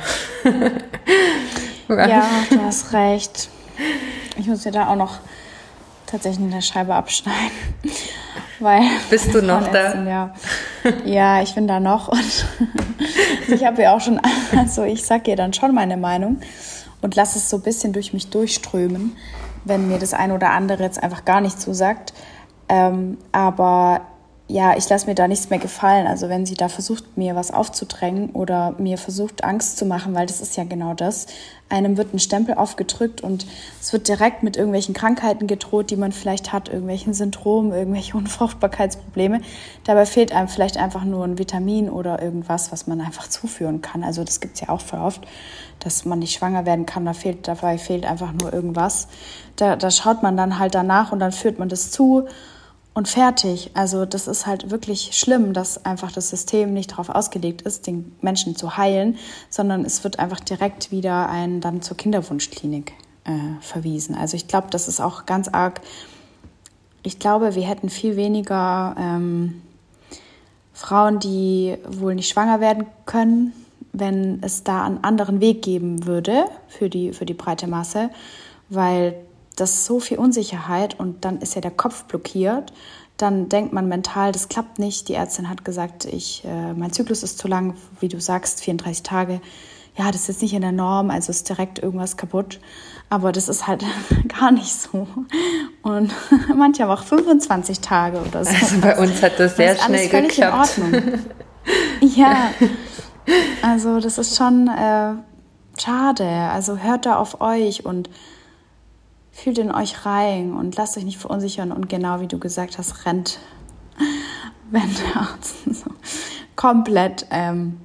run. Ja, du hast recht. Ich muss dir da auch noch tatsächlich eine Scheibe abschneiden. Weil Bist du noch da? Ja. ja, ich bin da noch. Und ich habe ja auch schon, also ich sage ihr dann schon meine Meinung und lasse es so ein bisschen durch mich durchströmen, wenn mir das eine oder andere jetzt einfach gar nicht zusagt. Ähm, aber ja, ich lasse mir da nichts mehr gefallen. Also wenn sie da versucht, mir was aufzudrängen oder mir versucht, Angst zu machen, weil das ist ja genau das. Einem wird ein Stempel aufgedrückt und es wird direkt mit irgendwelchen Krankheiten gedroht, die man vielleicht hat, irgendwelchen Syndromen, irgendwelche Unfruchtbarkeitsprobleme. Dabei fehlt einem vielleicht einfach nur ein Vitamin oder irgendwas, was man einfach zuführen kann. Also das gibt es ja auch voll oft, dass man nicht schwanger werden kann. Da fehlt, dabei fehlt einfach nur irgendwas. Da, da schaut man dann halt danach und dann führt man das zu. Und fertig. Also das ist halt wirklich schlimm, dass einfach das System nicht darauf ausgelegt ist, den Menschen zu heilen, sondern es wird einfach direkt wieder einen dann zur Kinderwunschklinik äh, verwiesen. Also ich glaube, das ist auch ganz arg. Ich glaube, wir hätten viel weniger ähm, Frauen, die wohl nicht schwanger werden können, wenn es da einen anderen Weg geben würde für die, für die breite Masse, weil das ist so viel Unsicherheit und dann ist ja der Kopf blockiert. Dann denkt man mental, das klappt nicht. Die Ärztin hat gesagt, ich, äh, mein Zyklus ist zu lang, wie du sagst, vierunddreißig Tage. Ja, das ist jetzt nicht in der Norm, also ist direkt irgendwas kaputt. Aber das ist halt gar nicht so. Und manche haben auch fünfundzwanzig Tage oder so. Also bei uns hat das sehr das schnell geklappt. In Ordnung. Ja, also das ist schon äh, schade. Also hört da auf euch und fühlt in euch rein und lasst euch nicht verunsichern und genau wie du gesagt hast, rennt, wenn der Arzt so komplett ähm,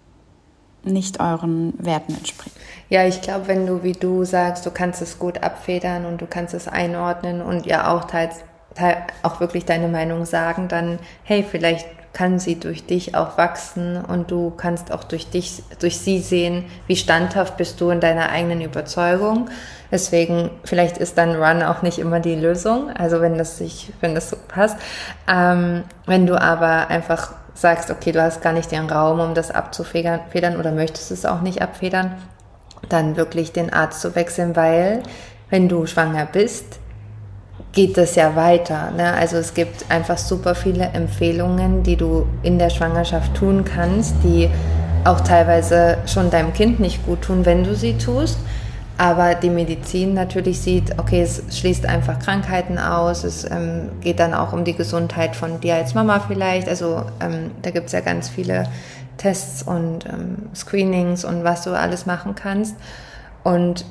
nicht euren Werten entspricht. Ja, ich glaube, wenn du, wie du sagst, du kannst es gut abfedern und du kannst es einordnen und ja auch teils, teils auch wirklich deine Meinung sagen, dann hey, vielleicht kann sie durch dich auch wachsen und du kannst auch durch dich, durch sie sehen, wie standhaft bist du in deiner eigenen Überzeugung. Deswegen, vielleicht ist dann Run auch nicht immer die Lösung, also wenn das sich, wenn das so passt. Ähm, wenn du aber einfach sagst, okay, du hast gar nicht den Raum, um das abzufedern oder möchtest es auch nicht abfedern, dann wirklich den Arzt zu wechseln, weil wenn du schwanger bist, geht das ja weiter, ne? Also es gibt einfach super viele Empfehlungen, die du in der Schwangerschaft tun kannst, die auch teilweise schon deinem Kind nicht gut tun, wenn du sie tust. Aber die Medizin natürlich sieht, okay, es schließt einfach Krankheiten aus, es ähm, geht dann auch um die Gesundheit von dir als Mama vielleicht. Also ähm, da gibt es ja ganz viele Tests und ähm, Screenings und was du alles machen kannst. Und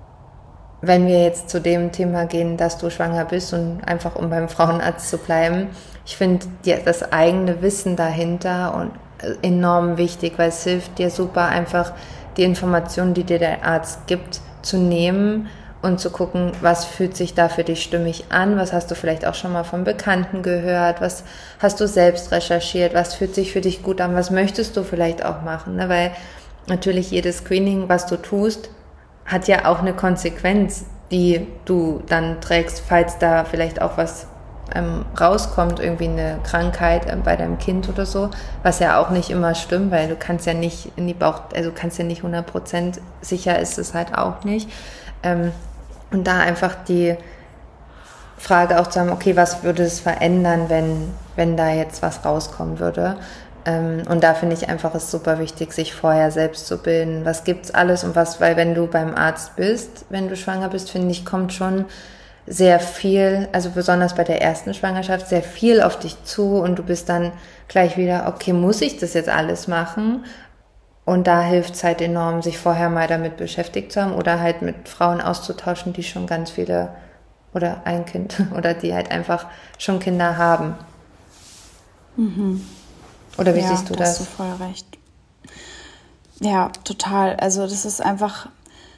wenn wir jetzt zu dem Thema gehen, dass du schwanger bist und einfach um beim Frauenarzt zu bleiben, ich finde das eigene Wissen dahinter und enorm wichtig, weil es hilft dir super einfach die Informationen, die dir der Arzt gibt, zu nehmen und zu gucken, was fühlt sich da für dich stimmig an, was hast du vielleicht auch schon mal von Bekannten gehört, was hast du selbst recherchiert, was fühlt sich für dich gut an, was möchtest du vielleicht auch machen, ne? Weil natürlich jedes Screening, was du tust, hat ja auch eine Konsequenz, die du dann trägst, falls da vielleicht auch was ähm, rauskommt, irgendwie eine Krankheit äh, bei deinem Kind oder so, was ja auch nicht immer stimmt, weil du kannst ja nicht in die Bauch, also du kannst ja nicht hundert Prozent, sicher ist es halt auch nicht. Ähm, und da einfach die Frage auch zu haben, okay, was würde es verändern, wenn, wenn da jetzt was rauskommen würde? Und da finde ich einfach es super wichtig, sich vorher selbst zu bilden. Was gibt's alles und was, weil wenn du beim Arzt bist, wenn du schwanger bist, finde ich, kommt schon sehr viel, also besonders bei der ersten Schwangerschaft, sehr viel auf dich zu und du bist dann gleich wieder, okay, muss ich das jetzt alles machen? Und da hilft es halt enorm, sich vorher mal damit beschäftigt zu haben oder halt mit Frauen auszutauschen, die schon ganz viele oder ein Kind oder die halt einfach schon Kinder haben. Mhm. Oder wie ja, siehst du da das? Hast du voll recht. Ja, total. Also das ist einfach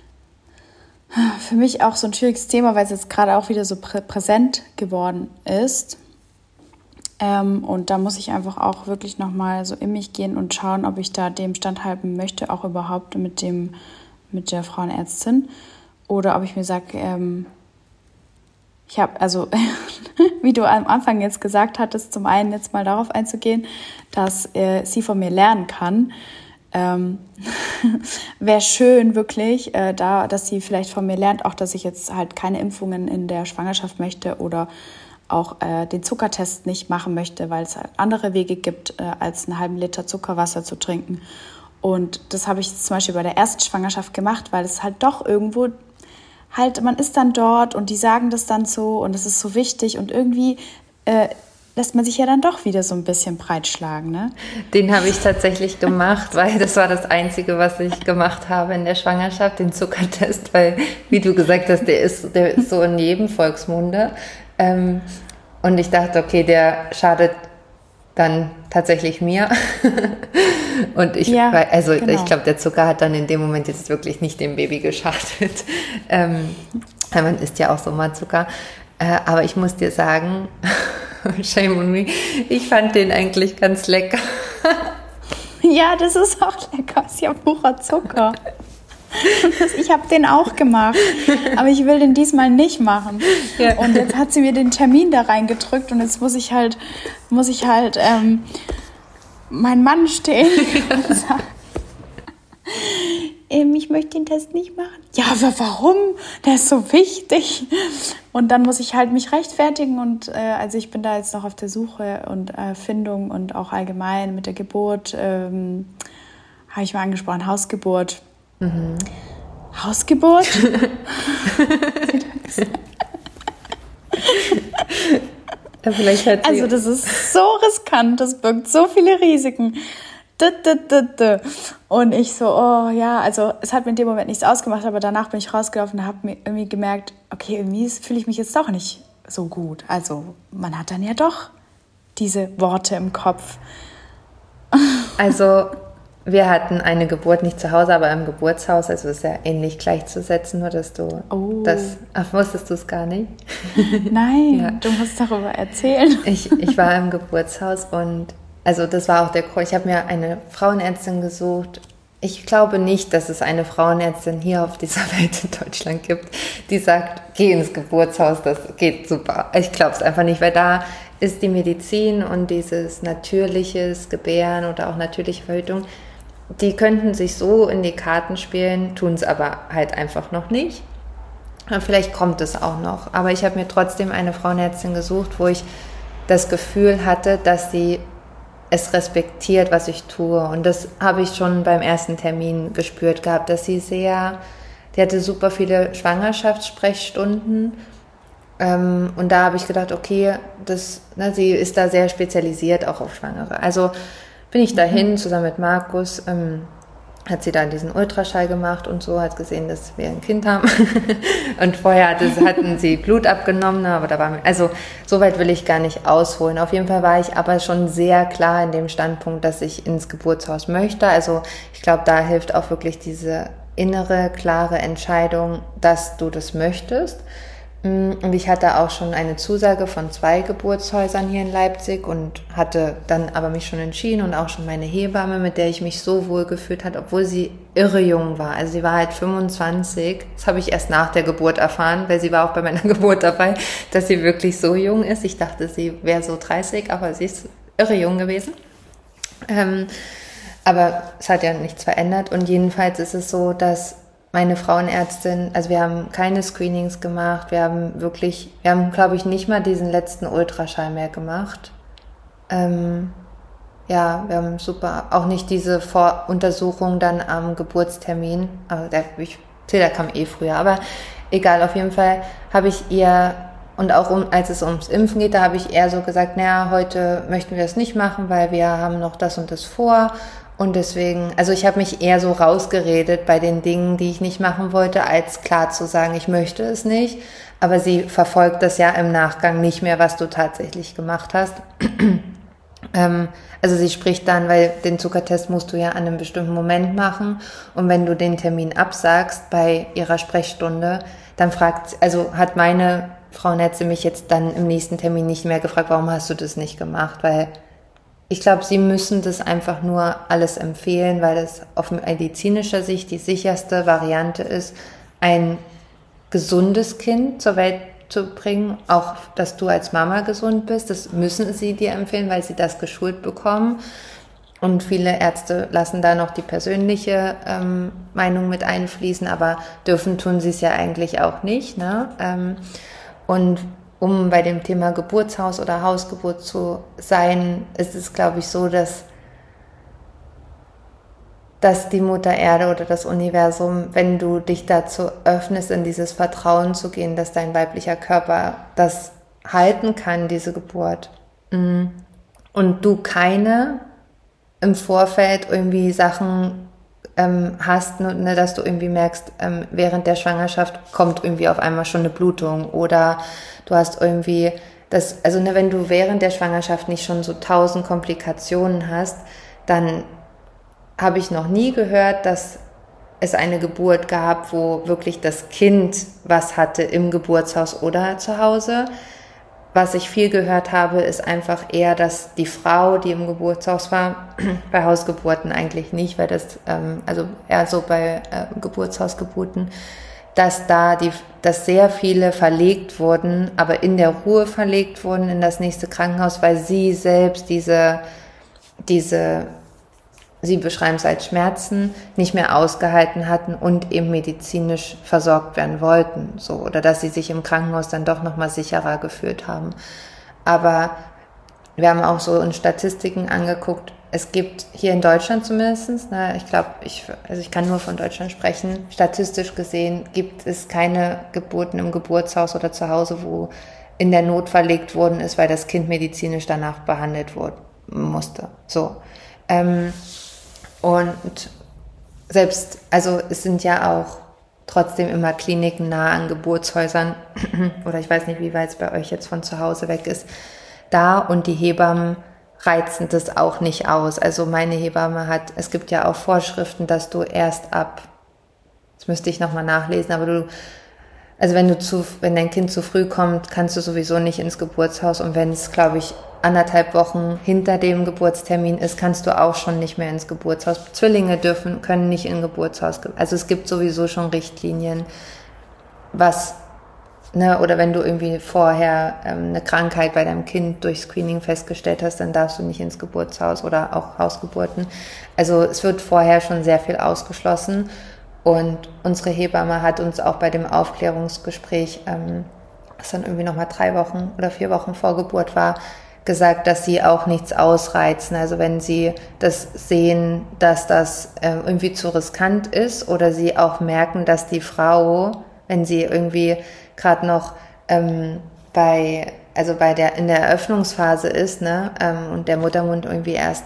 für mich auch so ein schwieriges Thema, weil es jetzt gerade auch wieder so prä- präsent geworden ist. Ähm, und da muss ich einfach auch wirklich nochmal so in mich gehen und schauen, ob ich da dem standhalten möchte, auch überhaupt mit dem, mit der Frauenärztin. Oder ob ich mir sage, ähm, ich habe, also wie du am Anfang jetzt gesagt hattest, zum einen jetzt mal darauf einzugehen, dass äh, sie von mir lernen kann. Ähm, wäre schön wirklich, äh, da, dass sie vielleicht von mir lernt, auch dass ich jetzt halt keine Impfungen in der Schwangerschaft möchte oder auch äh, den Zuckertest nicht machen möchte, weil es halt andere Wege gibt, äh, als einen halben Liter Zuckerwasser zu trinken. Und das habe ich jetzt zum Beispiel bei der ersten Schwangerschaft gemacht, weil es halt doch irgendwo halt, man ist dann dort und die sagen das dann so und es ist so wichtig und irgendwie äh, lässt man sich ja dann doch wieder so ein bisschen breitschlagen, ne? Den habe ich tatsächlich gemacht, weil das war das Einzige, was ich gemacht habe in der Schwangerschaft, den Zuckertest, weil, wie du gesagt hast, der ist, der ist so in jedem Volksmunde. Ähm, und ich dachte, okay, der schadet dann tatsächlich mir. Und ich, ja, also genau. Ich glaube, der Zucker hat dann in dem Moment jetzt wirklich nicht dem Baby geschadet. Ähm, man isst ja auch so mal Zucker. Äh, aber ich muss dir sagen, shame on me, ich fand den eigentlich ganz lecker. Ja, das ist auch lecker. Ist ja purer Zucker. Ich habe den auch gemacht, aber ich will den diesmal nicht machen. Ja. Und jetzt hat sie mir den Termin da reingedrückt und jetzt muss ich halt, muss ich halt ähm, meinen Mann stehen und sagen, ähm, ich möchte den Test nicht machen. Ja, aber warum? Der ist so wichtig. Und dann muss ich halt mich rechtfertigen und äh, also ich bin da jetzt noch auf der Suche und äh, Findung und auch allgemein mit der Geburt, ähm, habe ich mal angesprochen, Hausgeburt. Mhm. Hausgeburt? Ja, vielleicht hat sie also das ist so riskant, das birgt so viele Risiken. Und ich so, oh ja, also es hat mir in dem Moment nichts ausgemacht, aber danach bin ich rausgelaufen und habe mir irgendwie gemerkt, okay, irgendwie fühle ich mich jetzt doch nicht so gut. Also man hat dann ja doch diese Worte im Kopf. Also wir hatten eine Geburt nicht zu Hause, aber im Geburtshaus, also ist ja ähnlich gleichzusetzen, nur dass du oh. das, ach, wusstest du es gar nicht? Nein, ja. Du musst darüber erzählen. Ich, ich war im Geburtshaus und also das war auch der Grund, ich habe mir eine Frauenärztin gesucht. Ich glaube nicht, dass es eine Frauenärztin hier auf dieser Welt in Deutschland gibt, die sagt, geh ins Geburtshaus, das geht super. Ich glaube es einfach nicht, weil da ist die Medizin und dieses natürliches Gebären oder auch natürliche Verhütung, die könnten sich so in die Karten spielen, tun es aber halt einfach noch nicht. Und vielleicht kommt es auch noch. Aber ich habe mir trotzdem eine Frauenärztin gesucht, wo ich das Gefühl hatte, dass sie es respektiert, was ich tue. Und das habe ich schon beim ersten Termin gespürt gehabt, dass sie sehr, die hatte super viele Schwangerschaftssprechstunden. Ähm, und da habe ich gedacht, okay, das, ne, sie ist da sehr spezialisiert auch auf Schwangere. Also bin ich dahin, mhm. zusammen mit Markus, ähm, hat sie dann diesen Ultraschall gemacht und so, hat gesehen, dass wir ein Kind haben. Und vorher hatte, hatten sie Blut abgenommen, aber da war mir, also so weit will ich gar nicht ausholen. Auf jeden Fall war ich aber schon sehr klar in dem Standpunkt, dass ich ins Geburtshaus möchte. Also ich glaube, da hilft auch wirklich diese innere, klare Entscheidung, dass du das möchtest. Und ich hatte auch schon eine Zusage von zwei Geburtshäusern hier in Leipzig und hatte dann aber mich schon entschieden und auch schon meine Hebamme, mit der ich mich so wohl gefühlt habe, obwohl sie irre jung war. Also sie war halt fünfundzwanzig. Das habe ich erst nach der Geburt erfahren, weil sie war auch bei meiner Geburt dabei, dass sie wirklich so jung ist. Ich dachte, sie wäre so dreißig, aber sie ist irre jung gewesen. Ähm, aber es hat ja nichts verändert und jedenfalls ist es so, dass meine Frauenärztin, also wir haben keine Screenings gemacht, wir haben wirklich, wir haben, glaube ich, nicht mal diesen letzten Ultraschall mehr gemacht. Ähm, ja, wir haben super, auch nicht diese Voruntersuchung dann am Geburtstermin, aber der, ich, der kam eh früher, aber egal, auf jeden Fall habe ich ihr, und auch um, als es ums Impfen geht, da habe ich eher so gesagt, naja, heute möchten wir das nicht machen, weil wir haben noch das und das vor. Und deswegen, also ich habe mich eher so rausgeredet bei den Dingen, die ich nicht machen wollte, als klar zu sagen, ich möchte es nicht. Aber sie verfolgt das ja im Nachgang nicht mehr, was du tatsächlich gemacht hast. ähm, also sie spricht dann, weil den Zuckertest musst du ja an einem bestimmten Moment machen. Und wenn du den Termin absagst bei ihrer Sprechstunde, dann fragt, also hat meine Frauenärztin mich jetzt dann im nächsten Termin nicht mehr gefragt, warum hast du das nicht gemacht, weil ich glaube, sie müssen das einfach nur alles empfehlen, weil das auf medizinischer Sicht die sicherste Variante ist, ein gesundes Kind zur Welt zu bringen, auch dass du als Mama gesund bist. Das müssen sie dir empfehlen, weil sie das geschult bekommen. Und viele Ärzte lassen da noch die persönliche ähm, Meinung mit einfließen, aber dürfen tun sie es ja eigentlich auch nicht, ne? Ähm, und um bei dem Thema Geburtshaus oder Hausgeburt zu sein, ist es, glaube ich, so, dass, dass die Mutter Erde oder das Universum, wenn du dich dazu öffnest, in dieses Vertrauen zu gehen, dass dein weiblicher Körper das halten kann, diese Geburt, und du keine im Vorfeld irgendwie Sachen ähm, hast, ne, dass du irgendwie merkst, ähm, während der Schwangerschaft kommt irgendwie auf einmal schon eine Blutung oder du hast irgendwie das, also ne, wenn du während der Schwangerschaft nicht schon so tausend Komplikationen hast, dann habe ich noch nie gehört, dass es eine Geburt gab, wo wirklich das Kind was hatte im Geburtshaus oder zu Hause. Was ich viel gehört habe, ist einfach eher, dass die Frau, die im Geburtshaus war, bei Hausgeburten eigentlich nicht, weil das, ähm, also eher so bei äh, Geburtshausgeburten, dass da die, dass sehr viele verlegt wurden, aber in der Ruhe verlegt wurden in das nächste Krankenhaus, weil sie selbst diese, diese Sie beschreiben es als Schmerzen, nicht mehr ausgehalten hatten und eben medizinisch versorgt werden wollten, so, oder dass sie sich im Krankenhaus dann doch nochmal sicherer gefühlt haben. Aber wir haben auch so in Statistiken angeguckt, es gibt hier in Deutschland zumindest, na, ich glaube, ich, also ich kann nur von Deutschland sprechen, statistisch gesehen gibt es keine Geburten im Geburtshaus oder zu Hause, wo in der Not verlegt worden ist, weil das Kind medizinisch danach behandelt wurde, musste. So. Ähm, Und selbst, also es sind ja auch trotzdem immer Kliniken nah an Geburtshäusern oder ich weiß nicht, wie weit es bei euch jetzt von zu Hause weg ist, da, und die Hebammen reizen das auch nicht aus. Also meine Hebamme hat, es gibt ja auch Vorschriften, dass du erst ab, das müsste ich nochmal nachlesen, aber du, also wenn du zu, wenn dein Kind zu früh kommt, kannst du sowieso nicht ins Geburtshaus, und wenn es, glaube ich, anderthalb Wochen hinter dem Geburtstermin ist, kannst du auch schon nicht mehr ins Geburtshaus. Zwillinge dürfen, können nicht in Geburtshaus. Also es gibt sowieso schon Richtlinien, was, ne, oder wenn du irgendwie vorher ähm, eine Krankheit bei deinem Kind durch Screening festgestellt hast, dann darfst du nicht ins Geburtshaus oder auch Hausgeburten. Also es wird vorher schon sehr viel ausgeschlossen, und unsere Hebamme hat uns auch bei dem Aufklärungsgespräch, ähm, was dann irgendwie nochmal drei Wochen oder vier Wochen vor Geburt war, gesagt, dass sie auch nichts ausreizen. Also wenn sie das sehen, dass das äh, irgendwie zu riskant ist, oder sie auch merken, dass die Frau, wenn sie irgendwie gerade noch ähm, bei, also bei der, in der Eröffnungsphase ist, ne, ähm, und der Muttermund irgendwie erst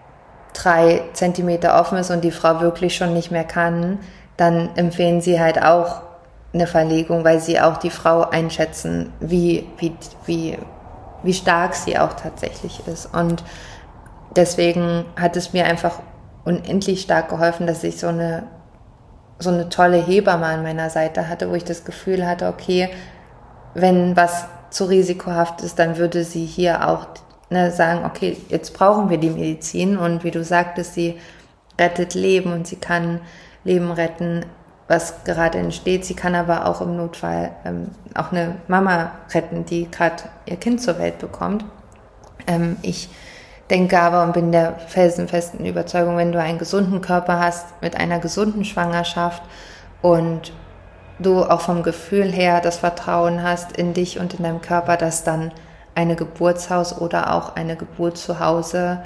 drei Zentimeter offen ist und die Frau wirklich schon nicht mehr kann, dann empfehlen sie halt auch eine Verlegung, weil sie auch die Frau einschätzen, wie, wie, wie, wie stark sie auch tatsächlich ist. Und deswegen hat es mir einfach unendlich stark geholfen, dass ich so eine, so eine tolle Hebamme an meiner Seite hatte, wo ich das Gefühl hatte, okay, wenn was zu risikohaft ist, dann würde sie hier auch, ne, sagen, okay, jetzt brauchen wir die Medizin, und wie du sagtest, sie rettet Leben und sie kann Leben retten, was gerade entsteht. Sie kann aber auch im Notfall ähm, auch eine Mama retten, die gerade ihr Kind zur Welt bekommt. Ähm, ich denke aber und bin der felsenfesten Überzeugung, wenn du einen gesunden Körper hast, mit einer gesunden Schwangerschaft, und du auch vom Gefühl her das Vertrauen hast in dich und in deinem Körper, dass dann eine Geburtshaus oder auch eine Geburt zu Hause,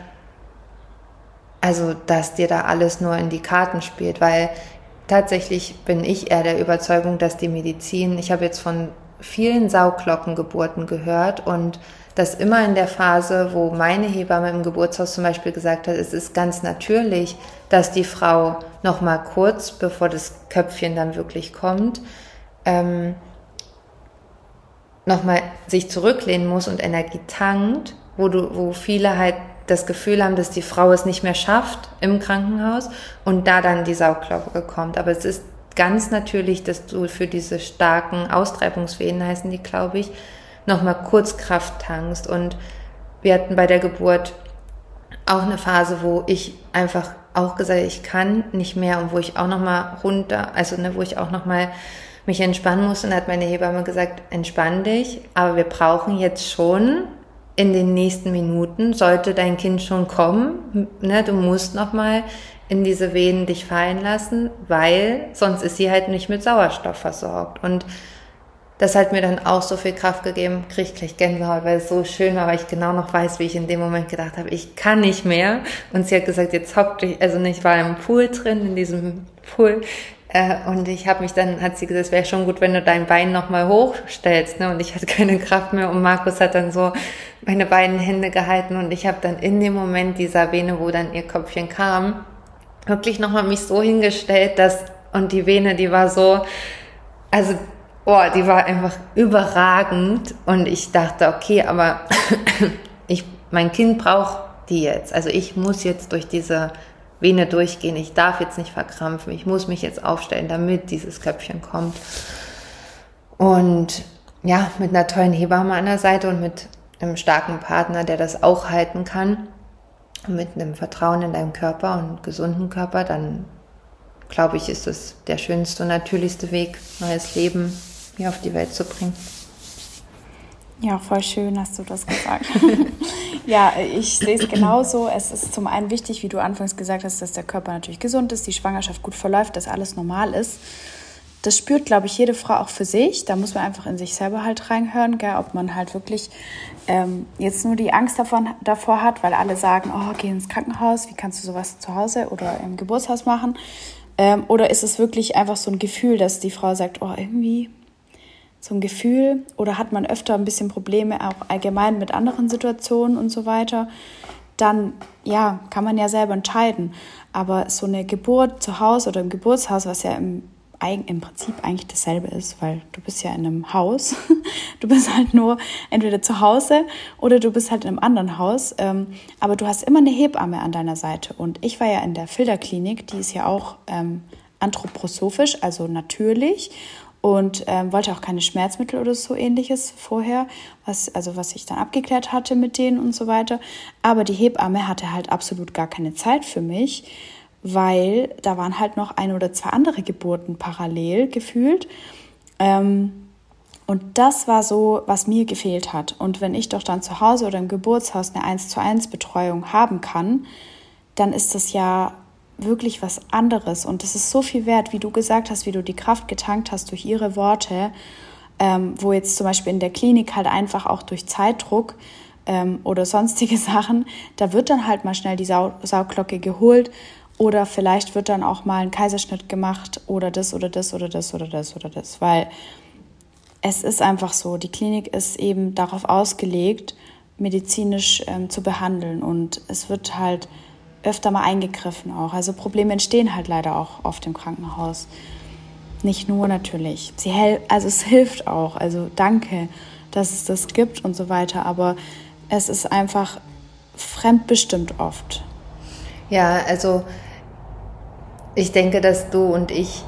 also dass dir da alles nur in die Karten spielt, weil tatsächlich bin ich eher der Überzeugung, dass die Medizin, ich habe jetzt von vielen Sauglockengeburten gehört, und das immer in der Phase, wo meine Hebamme im Geburtshaus zum Beispiel gesagt hat, es ist ganz natürlich, dass die Frau noch mal kurz, bevor das Köpfchen dann wirklich kommt, ähm, noch mal sich zurücklehnen muss und Energie tankt, wo du, wo viele halt das Gefühl haben, dass die Frau es nicht mehr schafft im Krankenhaus und da dann die Sauglocke kommt. Aber es ist ganz natürlich, dass du für diese starken Austreibungsvenen, heißen die, glaube ich, nochmal kurz Kraft tankst. Und wir hatten bei der Geburt auch eine Phase, wo ich einfach auch gesagt habe, ich kann nicht mehr, und wo ich auch nochmal runter, also ne, wo ich auch nochmal mich entspannen musste. Und da hat meine Hebamme gesagt, entspann dich, aber wir brauchen jetzt schon in den nächsten Minuten, sollte dein Kind schon kommen, ne, du musst nochmal in diese Venen dich fallen lassen, weil sonst ist sie halt nicht mit Sauerstoff versorgt. Und das hat mir dann auch so viel Kraft gegeben, kriege ich gleich Gänsehaut, weil es so schön war, weil ich genau noch weiß, wie ich in dem Moment gedacht habe, ich kann nicht mehr. Und sie hat gesagt, jetzt hock dich, also ich war im Pool drin, in diesem Pool, Äh, und ich habe mich dann, hat sie gesagt, es wäre schon gut, wenn du dein Bein nochmal hochstellst. Ne? Und ich hatte keine Kraft mehr und Markus hat dann so meine beiden Hände gehalten und ich habe dann in dem Moment dieser Vene, wo dann ihr Köpfchen kam, wirklich nochmal mich so hingestellt, dass, und die Vene, die war so, also, oh, die war einfach überragend und ich dachte, okay, aber ich, mein Kind braucht die jetzt. Also ich muss jetzt durch diese Vene durchgehen. Ich darf jetzt nicht verkrampfen. Ich muss mich jetzt aufstellen, damit dieses Köpfchen kommt. Und ja, mit einer tollen Hebamme an der Seite und mit einem starken Partner, der das auch halten kann, und mit einem Vertrauen in deinem Körper und gesunden Körper, dann glaube ich, ist es der schönste und natürlichste Weg, neues Leben hier auf die Welt zu bringen. Ja, voll schön hast du das gesagt. Ja, ich sehe es genauso. Es ist zum einen wichtig, wie du anfangs gesagt hast, dass der Körper natürlich gesund ist, die Schwangerschaft gut verläuft, dass alles normal ist. Das spürt, glaube ich, jede Frau auch für sich. Da muss man einfach in sich selber halt reinhören, gell? Ob man halt wirklich ähm, jetzt nur die Angst davon, davor hat, weil alle sagen, oh, geh ins Krankenhaus, wie kannst du sowas zu Hause oder im Geburtshaus machen? Ähm, oder ist es wirklich einfach so ein Gefühl, dass die Frau sagt, oh, irgendwie so ein Gefühl, oder hat man öfter ein bisschen Probleme auch allgemein mit anderen Situationen und so weiter, dann ja, kann man ja selber entscheiden. Aber so eine Geburt zu Hause oder im Geburtshaus, was ja im, im Prinzip eigentlich dasselbe ist, weil du bist ja in einem Haus, du bist halt nur entweder zu Hause oder du bist halt in einem anderen Haus, ähm, aber du hast immer eine Hebamme an deiner Seite. Und ich war ja in der Filderklinik, die ist ja auch ähm, anthroposophisch, also natürlich, und ähm, wollte auch keine Schmerzmittel oder so ähnliches vorher, was, also was ich dann abgeklärt hatte mit denen und so weiter. Aber die Hebamme hatte halt absolut gar keine Zeit für mich, weil da waren halt noch ein oder zwei andere Geburten parallel gefühlt. Ähm, und das war so, was mir gefehlt hat. Und wenn ich doch dann zu Hause oder im Geburtshaus eine eins zu eins Betreuung haben kann, dann ist das ja wirklich was anderes. Und das ist so viel wert, wie du gesagt hast, wie du die Kraft getankt hast durch ihre Worte, ähm, wo jetzt zum Beispiel in der Klinik halt einfach auch durch Zeitdruck ähm, oder sonstige Sachen, da wird dann halt mal schnell die Sau- Sauglocke geholt oder vielleicht wird dann auch mal ein Kaiserschnitt gemacht oder das oder das oder das oder das oder das, weil es ist einfach so, die Klinik ist eben darauf ausgelegt, medizinisch ähm, zu behandeln und es wird halt öfter mal eingegriffen auch. Also Probleme entstehen halt leider auch oft im Krankenhaus. Nicht nur natürlich. Sie hel- also es hilft auch. Also danke, dass es das gibt und so weiter. Aber es ist einfach fremdbestimmt oft. Ja, also ich denke, dass du und ich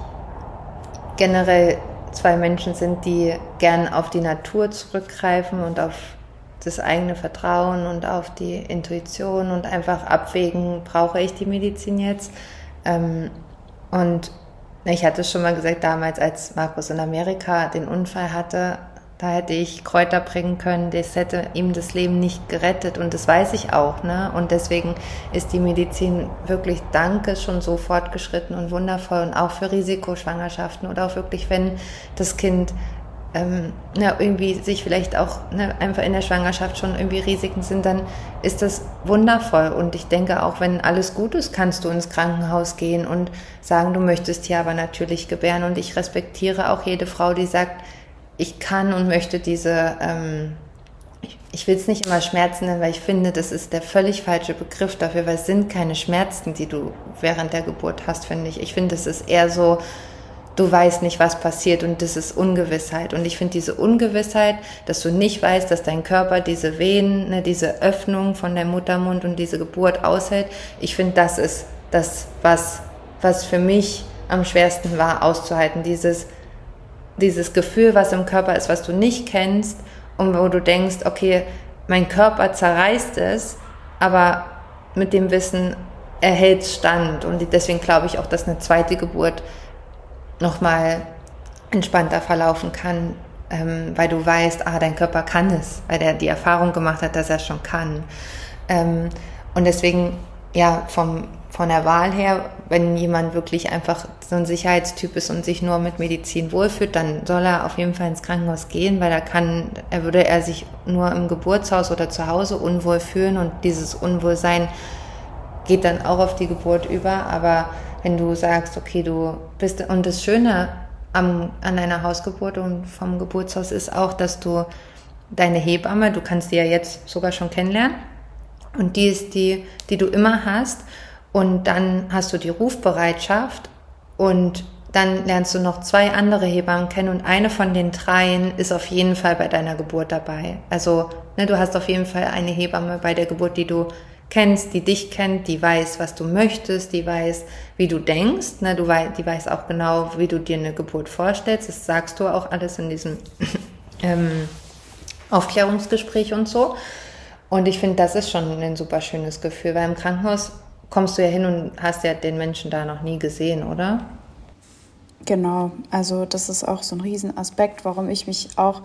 generell zwei Menschen sind, die gern auf die Natur zurückgreifen und auf das eigene Vertrauen und auf die Intuition und einfach abwägen, brauche ich die Medizin jetzt? Ähm, und ich hatte es schon mal gesagt, damals, als Markus in Amerika den Unfall hatte, da hätte ich Kräuter bringen können, das hätte ihm das Leben nicht gerettet und das weiß ich auch, ne? Und deswegen ist die Medizin wirklich, danke, schon so fortgeschritten und wundervoll und auch für Risikoschwangerschaften oder auch wirklich, wenn das Kind Ähm, ja, irgendwie sich vielleicht auch ne, einfach in der Schwangerschaft schon irgendwie Risiken sind, dann ist das wundervoll. Und ich denke auch, wenn alles gut ist, kannst du ins Krankenhaus gehen und sagen, du möchtest hier aber natürlich gebären. Und ich respektiere auch jede Frau, die sagt, ich kann und möchte diese, ähm, ich, ich will es nicht immer Schmerzen nennen, weil ich finde, das ist der völlig falsche Begriff dafür, weil es sind keine Schmerzen, die du während der Geburt hast, finde ich. Ich finde, es ist eher so, du weißt nicht, was passiert und das ist Ungewissheit. Und ich finde diese Ungewissheit, dass du nicht weißt, dass dein Körper diese Venen, ne, diese Öffnung von der Muttermund und diese Geburt aushält, ich finde, das ist das, was, was für mich am schwersten war, auszuhalten. Dieses, dieses Gefühl, was im Körper ist, was du nicht kennst und wo du denkst, okay, mein Körper zerreißt es, aber mit dem Wissen, er hält stand. Und deswegen glaube ich auch, dass eine zweite Geburt nochmal entspannter verlaufen kann, ähm, weil du weißt, ah, dein Körper kann es, weil der die Erfahrung gemacht hat, dass er es schon kann. Ähm, und deswegen, ja, vom, von der Wahl her, wenn jemand wirklich einfach so ein Sicherheitstyp ist und sich nur mit Medizin wohlfühlt, dann soll er auf jeden Fall ins Krankenhaus gehen, weil er kann, er würde er sich nur im Geburtshaus oder zu Hause unwohl fühlen und dieses Unwohlsein geht dann auch auf die Geburt über, aber wenn du sagst, okay, du bist, und das Schöne am, an einer Hausgeburt und vom Geburtshaus ist auch, dass du deine Hebamme, du kannst die ja jetzt sogar schon kennenlernen, und die ist die, die du immer hast, und dann hast du die Rufbereitschaft und dann lernst du noch zwei andere Hebammen kennen und eine von den dreien ist auf jeden Fall bei deiner Geburt dabei. Also ne, du hast auf jeden Fall eine Hebamme bei der Geburt, die du kennst, die dich kennt, die weiß, was du möchtest, die weiß, wie du denkst, ne, du wei- die weiß auch genau, wie du dir eine Geburt vorstellst. Das sagst du auch alles in diesem ähm, Aufklärungsgespräch und so. Und ich finde, das ist schon ein super schönes Gefühl, weil im Krankenhaus kommst du ja hin und hast ja den Menschen da noch nie gesehen, oder? Genau, also das ist auch so ein Riesenaspekt, warum ich mich auch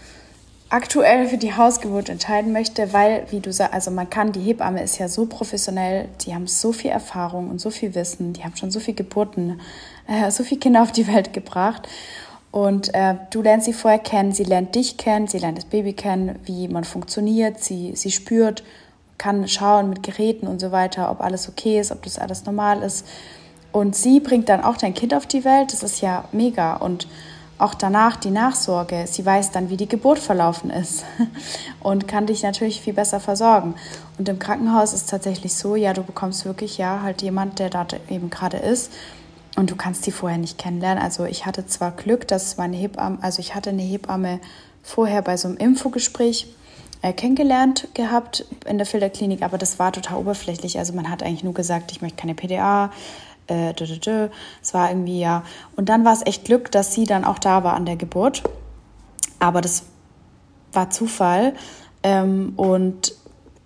aktuell für die Hausgeburt entscheiden möchte, weil, wie du sagst, also man kann, die Hebamme ist ja so professionell, die haben so viel Erfahrung und so viel Wissen, die haben schon so viele Geburten, äh, so viele Kinder auf die Welt gebracht und äh, du lernst sie vorher kennen, sie lernt dich kennen, sie lernt das Baby kennen, wie man funktioniert, sie, sie spürt, kann schauen mit Geräten und so weiter, ob alles okay ist, ob das alles normal ist. Und sie bringt dann auch dein Kind auf die Welt, das ist ja mega. Und auch danach die Nachsorge, sie weiß dann, wie die Geburt verlaufen ist und kann dich natürlich viel besser versorgen. Und im Krankenhaus ist es tatsächlich so, ja, du bekommst wirklich ja halt jemand, der da eben gerade ist und du kannst die vorher nicht kennenlernen. Also ich hatte zwar Glück, dass meine Hebamme, also ich hatte eine Hebamme vorher bei so einem Infogespräch äh, kennengelernt gehabt in der Filterklinik, aber das war total oberflächlich. Also man hat eigentlich nur gesagt, ich möchte keine P D A, Äh, dö, dö, dö. Es war irgendwie, ja. Und dann war es echt Glück, dass sie dann auch da war an der Geburt. Aber das war Zufall. Ähm, und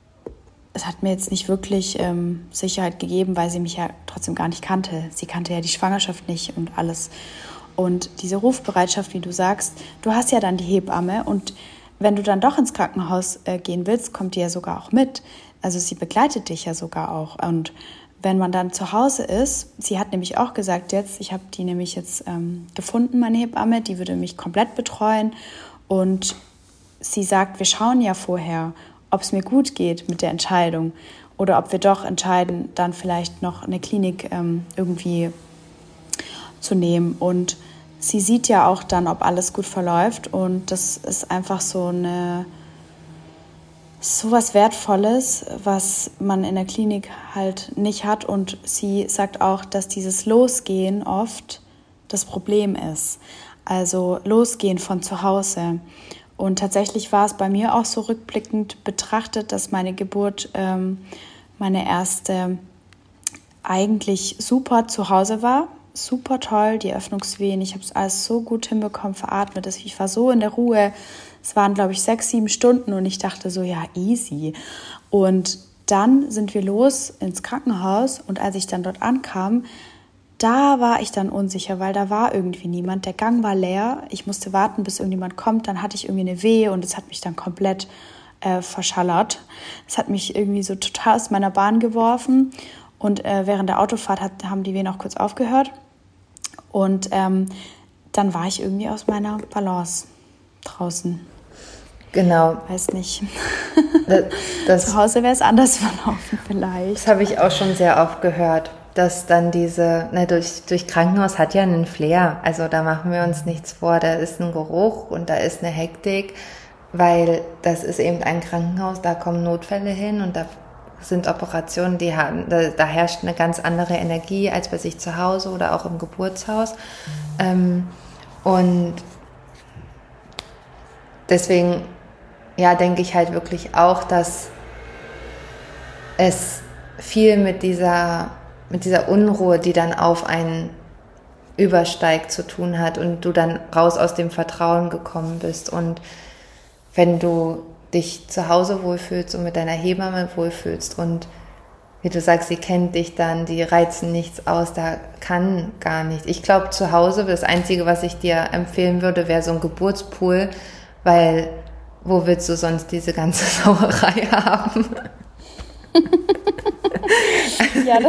es hat mir jetzt nicht wirklich ähm, Sicherheit gegeben, weil sie mich ja trotzdem gar nicht kannte. Sie kannte ja die Schwangerschaft nicht und alles. Und diese Rufbereitschaft, wie du sagst, du hast ja dann die Hebamme. Und wenn du dann doch ins Krankenhaus äh, gehen willst, kommt die ja sogar auch mit. Also sie begleitet dich ja sogar auch. Und wenn man dann zu Hause ist, sie hat nämlich auch gesagt jetzt, ich habe die nämlich jetzt ähm, gefunden, meine Hebamme, die würde mich komplett betreuen und sie sagt, wir schauen ja vorher, ob es mir gut geht mit der Entscheidung oder ob wir doch entscheiden, dann vielleicht noch eine Klinik ähm, irgendwie zu nehmen und sie sieht ja auch dann, ob alles gut verläuft und das ist einfach so eine so was Wertvolles, was man in der Klinik halt nicht hat. Und sie sagt auch, dass dieses Losgehen oft das Problem ist. Also Losgehen von zu Hause. Und tatsächlich war es bei mir auch so rückblickend betrachtet, dass meine Geburt, ähm, meine erste, eigentlich super zu Hause war. Super toll, die Eröffnungswehen. Ich habe es alles so gut hinbekommen, veratmet. Ich war so in der Ruhe. Es waren, glaube ich, sechs, sieben Stunden und ich dachte so, ja, easy. Und dann sind wir los ins Krankenhaus und als ich dann dort ankam, da war ich dann unsicher, weil da war irgendwie niemand. Der Gang war leer. Ich musste warten, bis irgendjemand kommt. Dann hatte ich irgendwie eine Wehe und es hat mich dann komplett äh, verschallert. Es hat mich irgendwie so total aus meiner Bahn geworfen und äh, während der Autofahrt hat, haben die Wehen auch kurz aufgehört. Und ähm, dann war ich irgendwie aus meiner Balance draußen. Genau. Weiß nicht. Das, das, Zu Hause wäre es anders verlaufen vielleicht. Das habe ich auch schon sehr oft gehört, dass dann diese, ne, durch, durch Krankenhaus hat ja einen Flair. Also da machen wir uns nichts vor. Da ist ein Geruch und da ist eine Hektik, weil das ist eben ein Krankenhaus, da kommen Notfälle hin und da sind Operationen, die haben, da, da herrscht eine ganz andere Energie als bei sich zu Hause oder auch im Geburtshaus. Ähm, und deswegen, ja, denke ich halt wirklich auch, dass es viel mit dieser, mit dieser Unruhe, die dann auf einen übersteigt, zu tun hat und du dann raus aus dem Vertrauen gekommen bist. Und wenn du dich zu Hause wohlfühlst und mit deiner Hebamme wohlfühlst und wie du sagst, sie kennt dich dann, die reizen nichts aus, da kann gar nichts. Ich glaube, zu Hause, das Einzige, was ich dir empfehlen würde, wäre so ein Geburtspool, weil wo willst du sonst diese ganze Sauerei haben? Ja,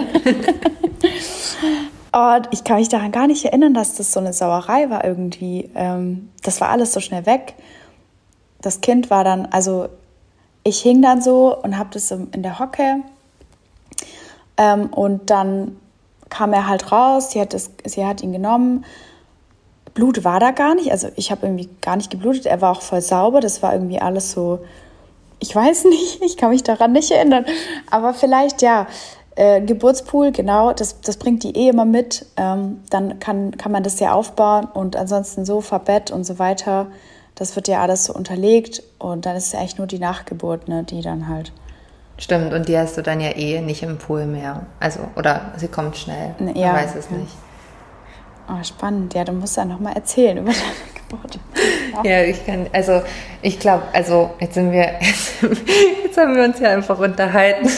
oh, ich kann mich daran gar nicht erinnern, dass das so eine Sauerei war irgendwie. Ähm, das war alles so schnell weg. Das Kind war dann, also ich hing dann so und habe das in der Hocke ähm, und dann kam er halt raus, sie hat, das, sie hat ihn genommen. Blut war da gar nicht, also ich habe irgendwie gar nicht geblutet, er war auch voll sauber, das war irgendwie alles so, ich weiß nicht, ich kann mich daran nicht erinnern, aber vielleicht, ja, äh, Geburtspool, genau, das, das bringt die eh immer mit, ähm, dann kann, kann man das ja aufbauen und ansonsten Sofa, Bett und so weiter, das wird ja alles so unterlegt und dann ist es ja eigentlich nur die Nachgeburt, ne, die dann halt... Stimmt, und die hast du dann ja eh nicht im Pool mehr, also, oder sie kommt schnell, ja, man weiß es ja. nicht. Oh, spannend, ja, du musst ja noch mal erzählen über deine Geburt. Ja, ja ich kann, also ich glaube, also jetzt sind wir, jetzt, jetzt haben wir uns ja einfach unterhalten.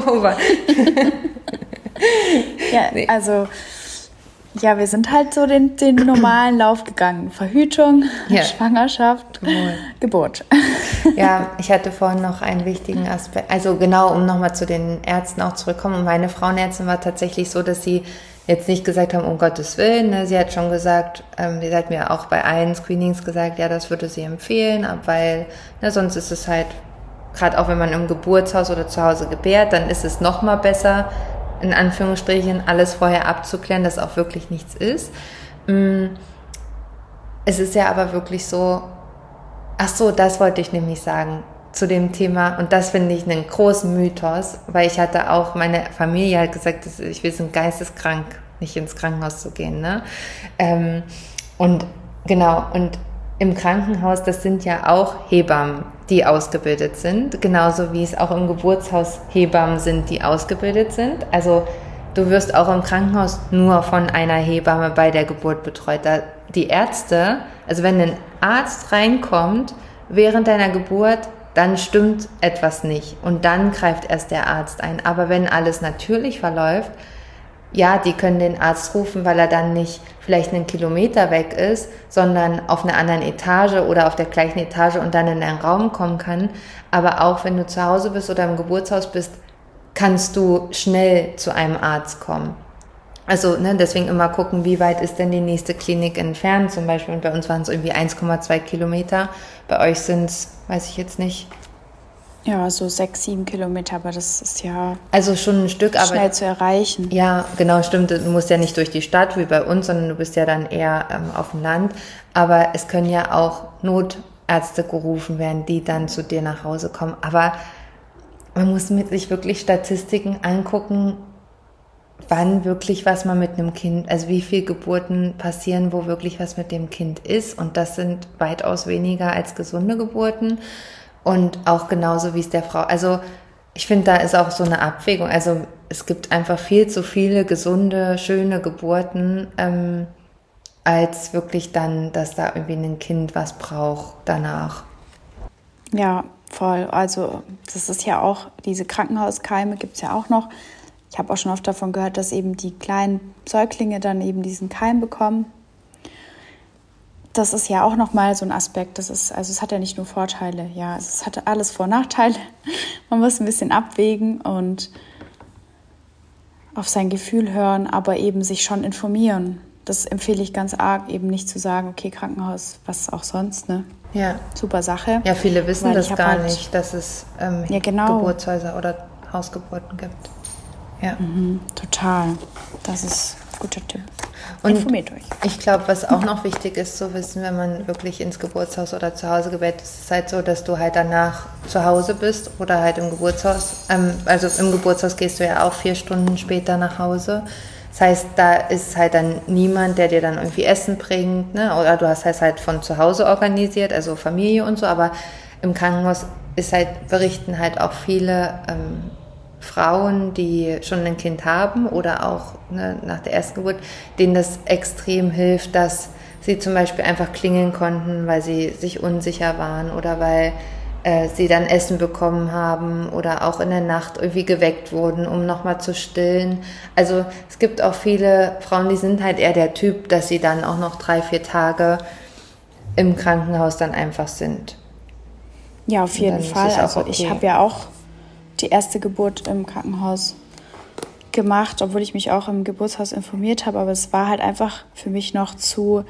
Ja, nee. also ja, wir sind halt so den, den normalen Lauf gegangen. Verhütung, ja. Schwangerschaft, Geburt. Geburt. Ja, ich hatte vorhin noch einen wichtigen Aspekt, also genau, um nochmal zu den Ärzten auch zurückzukommen. Und meine Frauenärztin war tatsächlich so, dass sie jetzt nicht gesagt haben, um Gottes Willen, ne? Sie hat schon gesagt, ähm, sie hat mir auch bei allen Screenings gesagt, ja, das würde sie empfehlen, weil ne, sonst ist es halt, gerade auch wenn man im Geburtshaus oder zu Hause gebärt, dann ist es noch mal besser, in Anführungsstrichen, alles vorher abzuklären, dass auch wirklich nichts ist. Es ist ja aber wirklich so, ach so, das wollte ich nämlich sagen, zu dem Thema, und das finde ich einen großen Mythos, weil ich hatte auch, meine Familie hat gesagt, dass ich, wir sind geisteskrank, nicht ins Krankenhaus zu gehen, ne? Ähm, und genau, und im Krankenhaus, das sind ja auch Hebammen, die ausgebildet sind, genauso wie es auch im Geburtshaus Hebammen sind, die ausgebildet sind. Also du wirst auch im Krankenhaus nur von einer Hebamme bei der Geburt betreut. Da die Ärzte, also wenn ein Arzt reinkommt während deiner Geburt, dann stimmt etwas nicht und dann greift erst der Arzt ein. Aber wenn alles natürlich verläuft, ja, die können den Arzt rufen, weil er dann nicht vielleicht einen Kilometer weg ist, sondern auf einer anderen Etage oder auf der gleichen Etage und dann in einen Raum kommen kann. Aber auch wenn du zu Hause bist oder im Geburtshaus bist, kannst du schnell zu einem Arzt kommen. Also ne, deswegen immer gucken, wie weit ist denn die nächste Klinik entfernt zum Beispiel. Und bei uns waren es irgendwie eins Komma zwei Kilometer. Bei euch sind es, weiß ich jetzt nicht. Ja, so sechs, sieben Kilometer, aber das ist ja also schon ein Stück, aber schnell zu erreichen. Ja, genau, stimmt. Du musst ja nicht durch die Stadt wie bei uns, sondern du bist ja dann eher ähm, auf dem Land. Aber es können ja auch Notärzte gerufen werden, die dann zu dir nach Hause kommen. Aber man muss mit sich wirklich Statistiken angucken, wann wirklich was mal mit einem Kind, also wie viele Geburten passieren, wo wirklich was mit dem Kind ist. Und das sind weitaus weniger als gesunde Geburten. Und auch genauso wie es der Frau, also ich finde, da ist auch so eine Abwägung. Also es gibt einfach viel zu viele gesunde, schöne Geburten, ähm, als wirklich dann, dass da irgendwie ein Kind was braucht danach. Ja, voll. Also das ist ja auch, diese Krankenhauskeime gibt es ja auch noch. Ich habe auch schon oft davon gehört, dass eben die kleinen Säuglinge dann eben diesen Keim bekommen. Das ist ja auch nochmal so ein Aspekt. Das ist, also es hat ja nicht nur Vorteile. Ja, es hat alles Vor- und Nachteile. Man muss ein bisschen abwägen und auf sein Gefühl hören, aber eben sich schon informieren. Das empfehle ich ganz arg, eben nicht zu sagen, okay, Krankenhaus, was auch sonst, ne? Ja. Super Sache. Ja, viele wissen Weil das gar halt, nicht, dass es ähm, ja, genau. Geburtshäuser oder Hausgeburten gibt. Ja. Mhm, total. Das ist ein guter Tipp. Und informiert euch. Ich glaube, was auch noch wichtig ist zu wissen, wenn man wirklich ins Geburtshaus oder zu Hause gebärt, ist es halt so, dass du halt danach zu Hause bist oder halt im Geburtshaus. Ähm, also im Geburtshaus gehst du ja auch vier Stunden später nach Hause. Das heißt, da ist halt dann niemand, der dir dann irgendwie Essen bringt, ne? Oder du hast es halt von zu Hause organisiert, also Familie und so. Aber im Krankenhaus ist halt, berichten halt auch viele ähm, Frauen, die schon ein Kind haben oder auch ne, nach der ersten Geburt, denen das extrem hilft, dass sie zum Beispiel einfach klingeln konnten, weil sie sich unsicher waren oder weil äh, sie dann Essen bekommen haben oder auch in der Nacht irgendwie geweckt wurden, um nochmal zu stillen. Also es gibt auch viele Frauen, die sind halt eher der Typ, dass sie dann auch noch drei, vier Tage im Krankenhaus dann einfach sind. Ja, auf jeden Fall. Also okay. Ich habe ja auch die erste Geburt im Krankenhaus gemacht, obwohl ich mich auch im Geburtshaus informiert habe, aber es war halt einfach für mich noch zu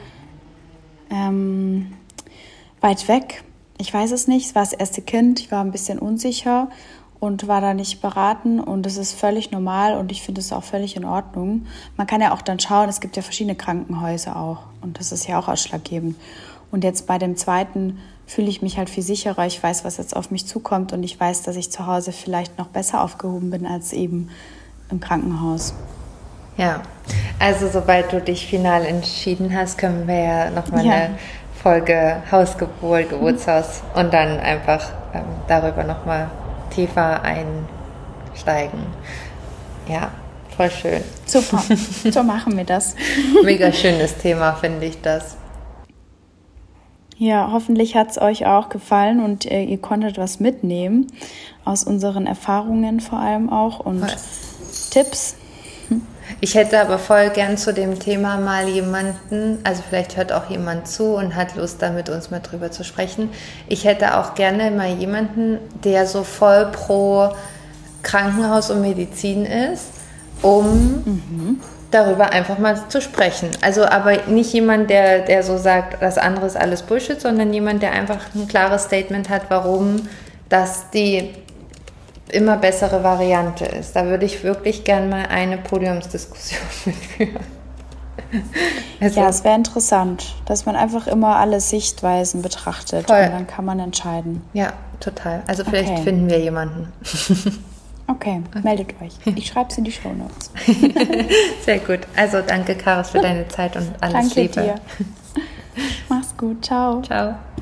ähm, weit weg. Ich weiß es nicht, es war das erste Kind, ich war ein bisschen unsicher und war da nicht beraten und das ist völlig normal und ich finde es auch völlig in Ordnung. Man kann ja auch dann schauen, es gibt ja verschiedene Krankenhäuser auch und das ist ja auch ausschlaggebend. Und jetzt bei dem zweiten fühle ich mich halt viel sicherer. Ich weiß, was jetzt auf mich zukommt und ich weiß, dass ich zu Hause vielleicht noch besser aufgehoben bin als eben im Krankenhaus. Ja, also sobald du dich final entschieden hast, können wir ja nochmal Ja. eine Folge Hausgeburt, Geburtshaus und dann einfach ähm, darüber nochmal tiefer einsteigen. Ja, voll schön. Super, so machen wir das. Mega schönes Thema, finde ich das. Ja, hoffentlich hat es euch auch gefallen und äh, ihr konntet was mitnehmen aus unseren Erfahrungen vor allem auch und Voll. Tipps. Ich hätte aber voll gern zu dem Thema mal jemanden, also vielleicht hört auch jemand zu und hat Lust, da mit uns mal drüber zu sprechen. Ich hätte auch gerne mal jemanden, der so voll pro Krankenhaus und Medizin ist, um mhm. darüber einfach mal zu sprechen. Also aber nicht jemand, der, der so sagt, das andere ist alles Bullshit, sondern jemand, der einfach ein klares Statement hat, warum das die immer bessere Variante ist. Da würde ich wirklich gern mal eine Podiumsdiskussion mitführen. Also, ja, es wäre interessant, dass man einfach immer alle Sichtweisen betrachtet voll. Und dann kann man entscheiden. Ja, total. Also vielleicht Okay. finden wir jemanden. Okay, meldet euch. Ich schreibe es in die Shownotes. Sehr gut. Also danke, Karis, für deine Zeit und alles Danke Liebe. dir. Mach's gut. Ciao. Ciao.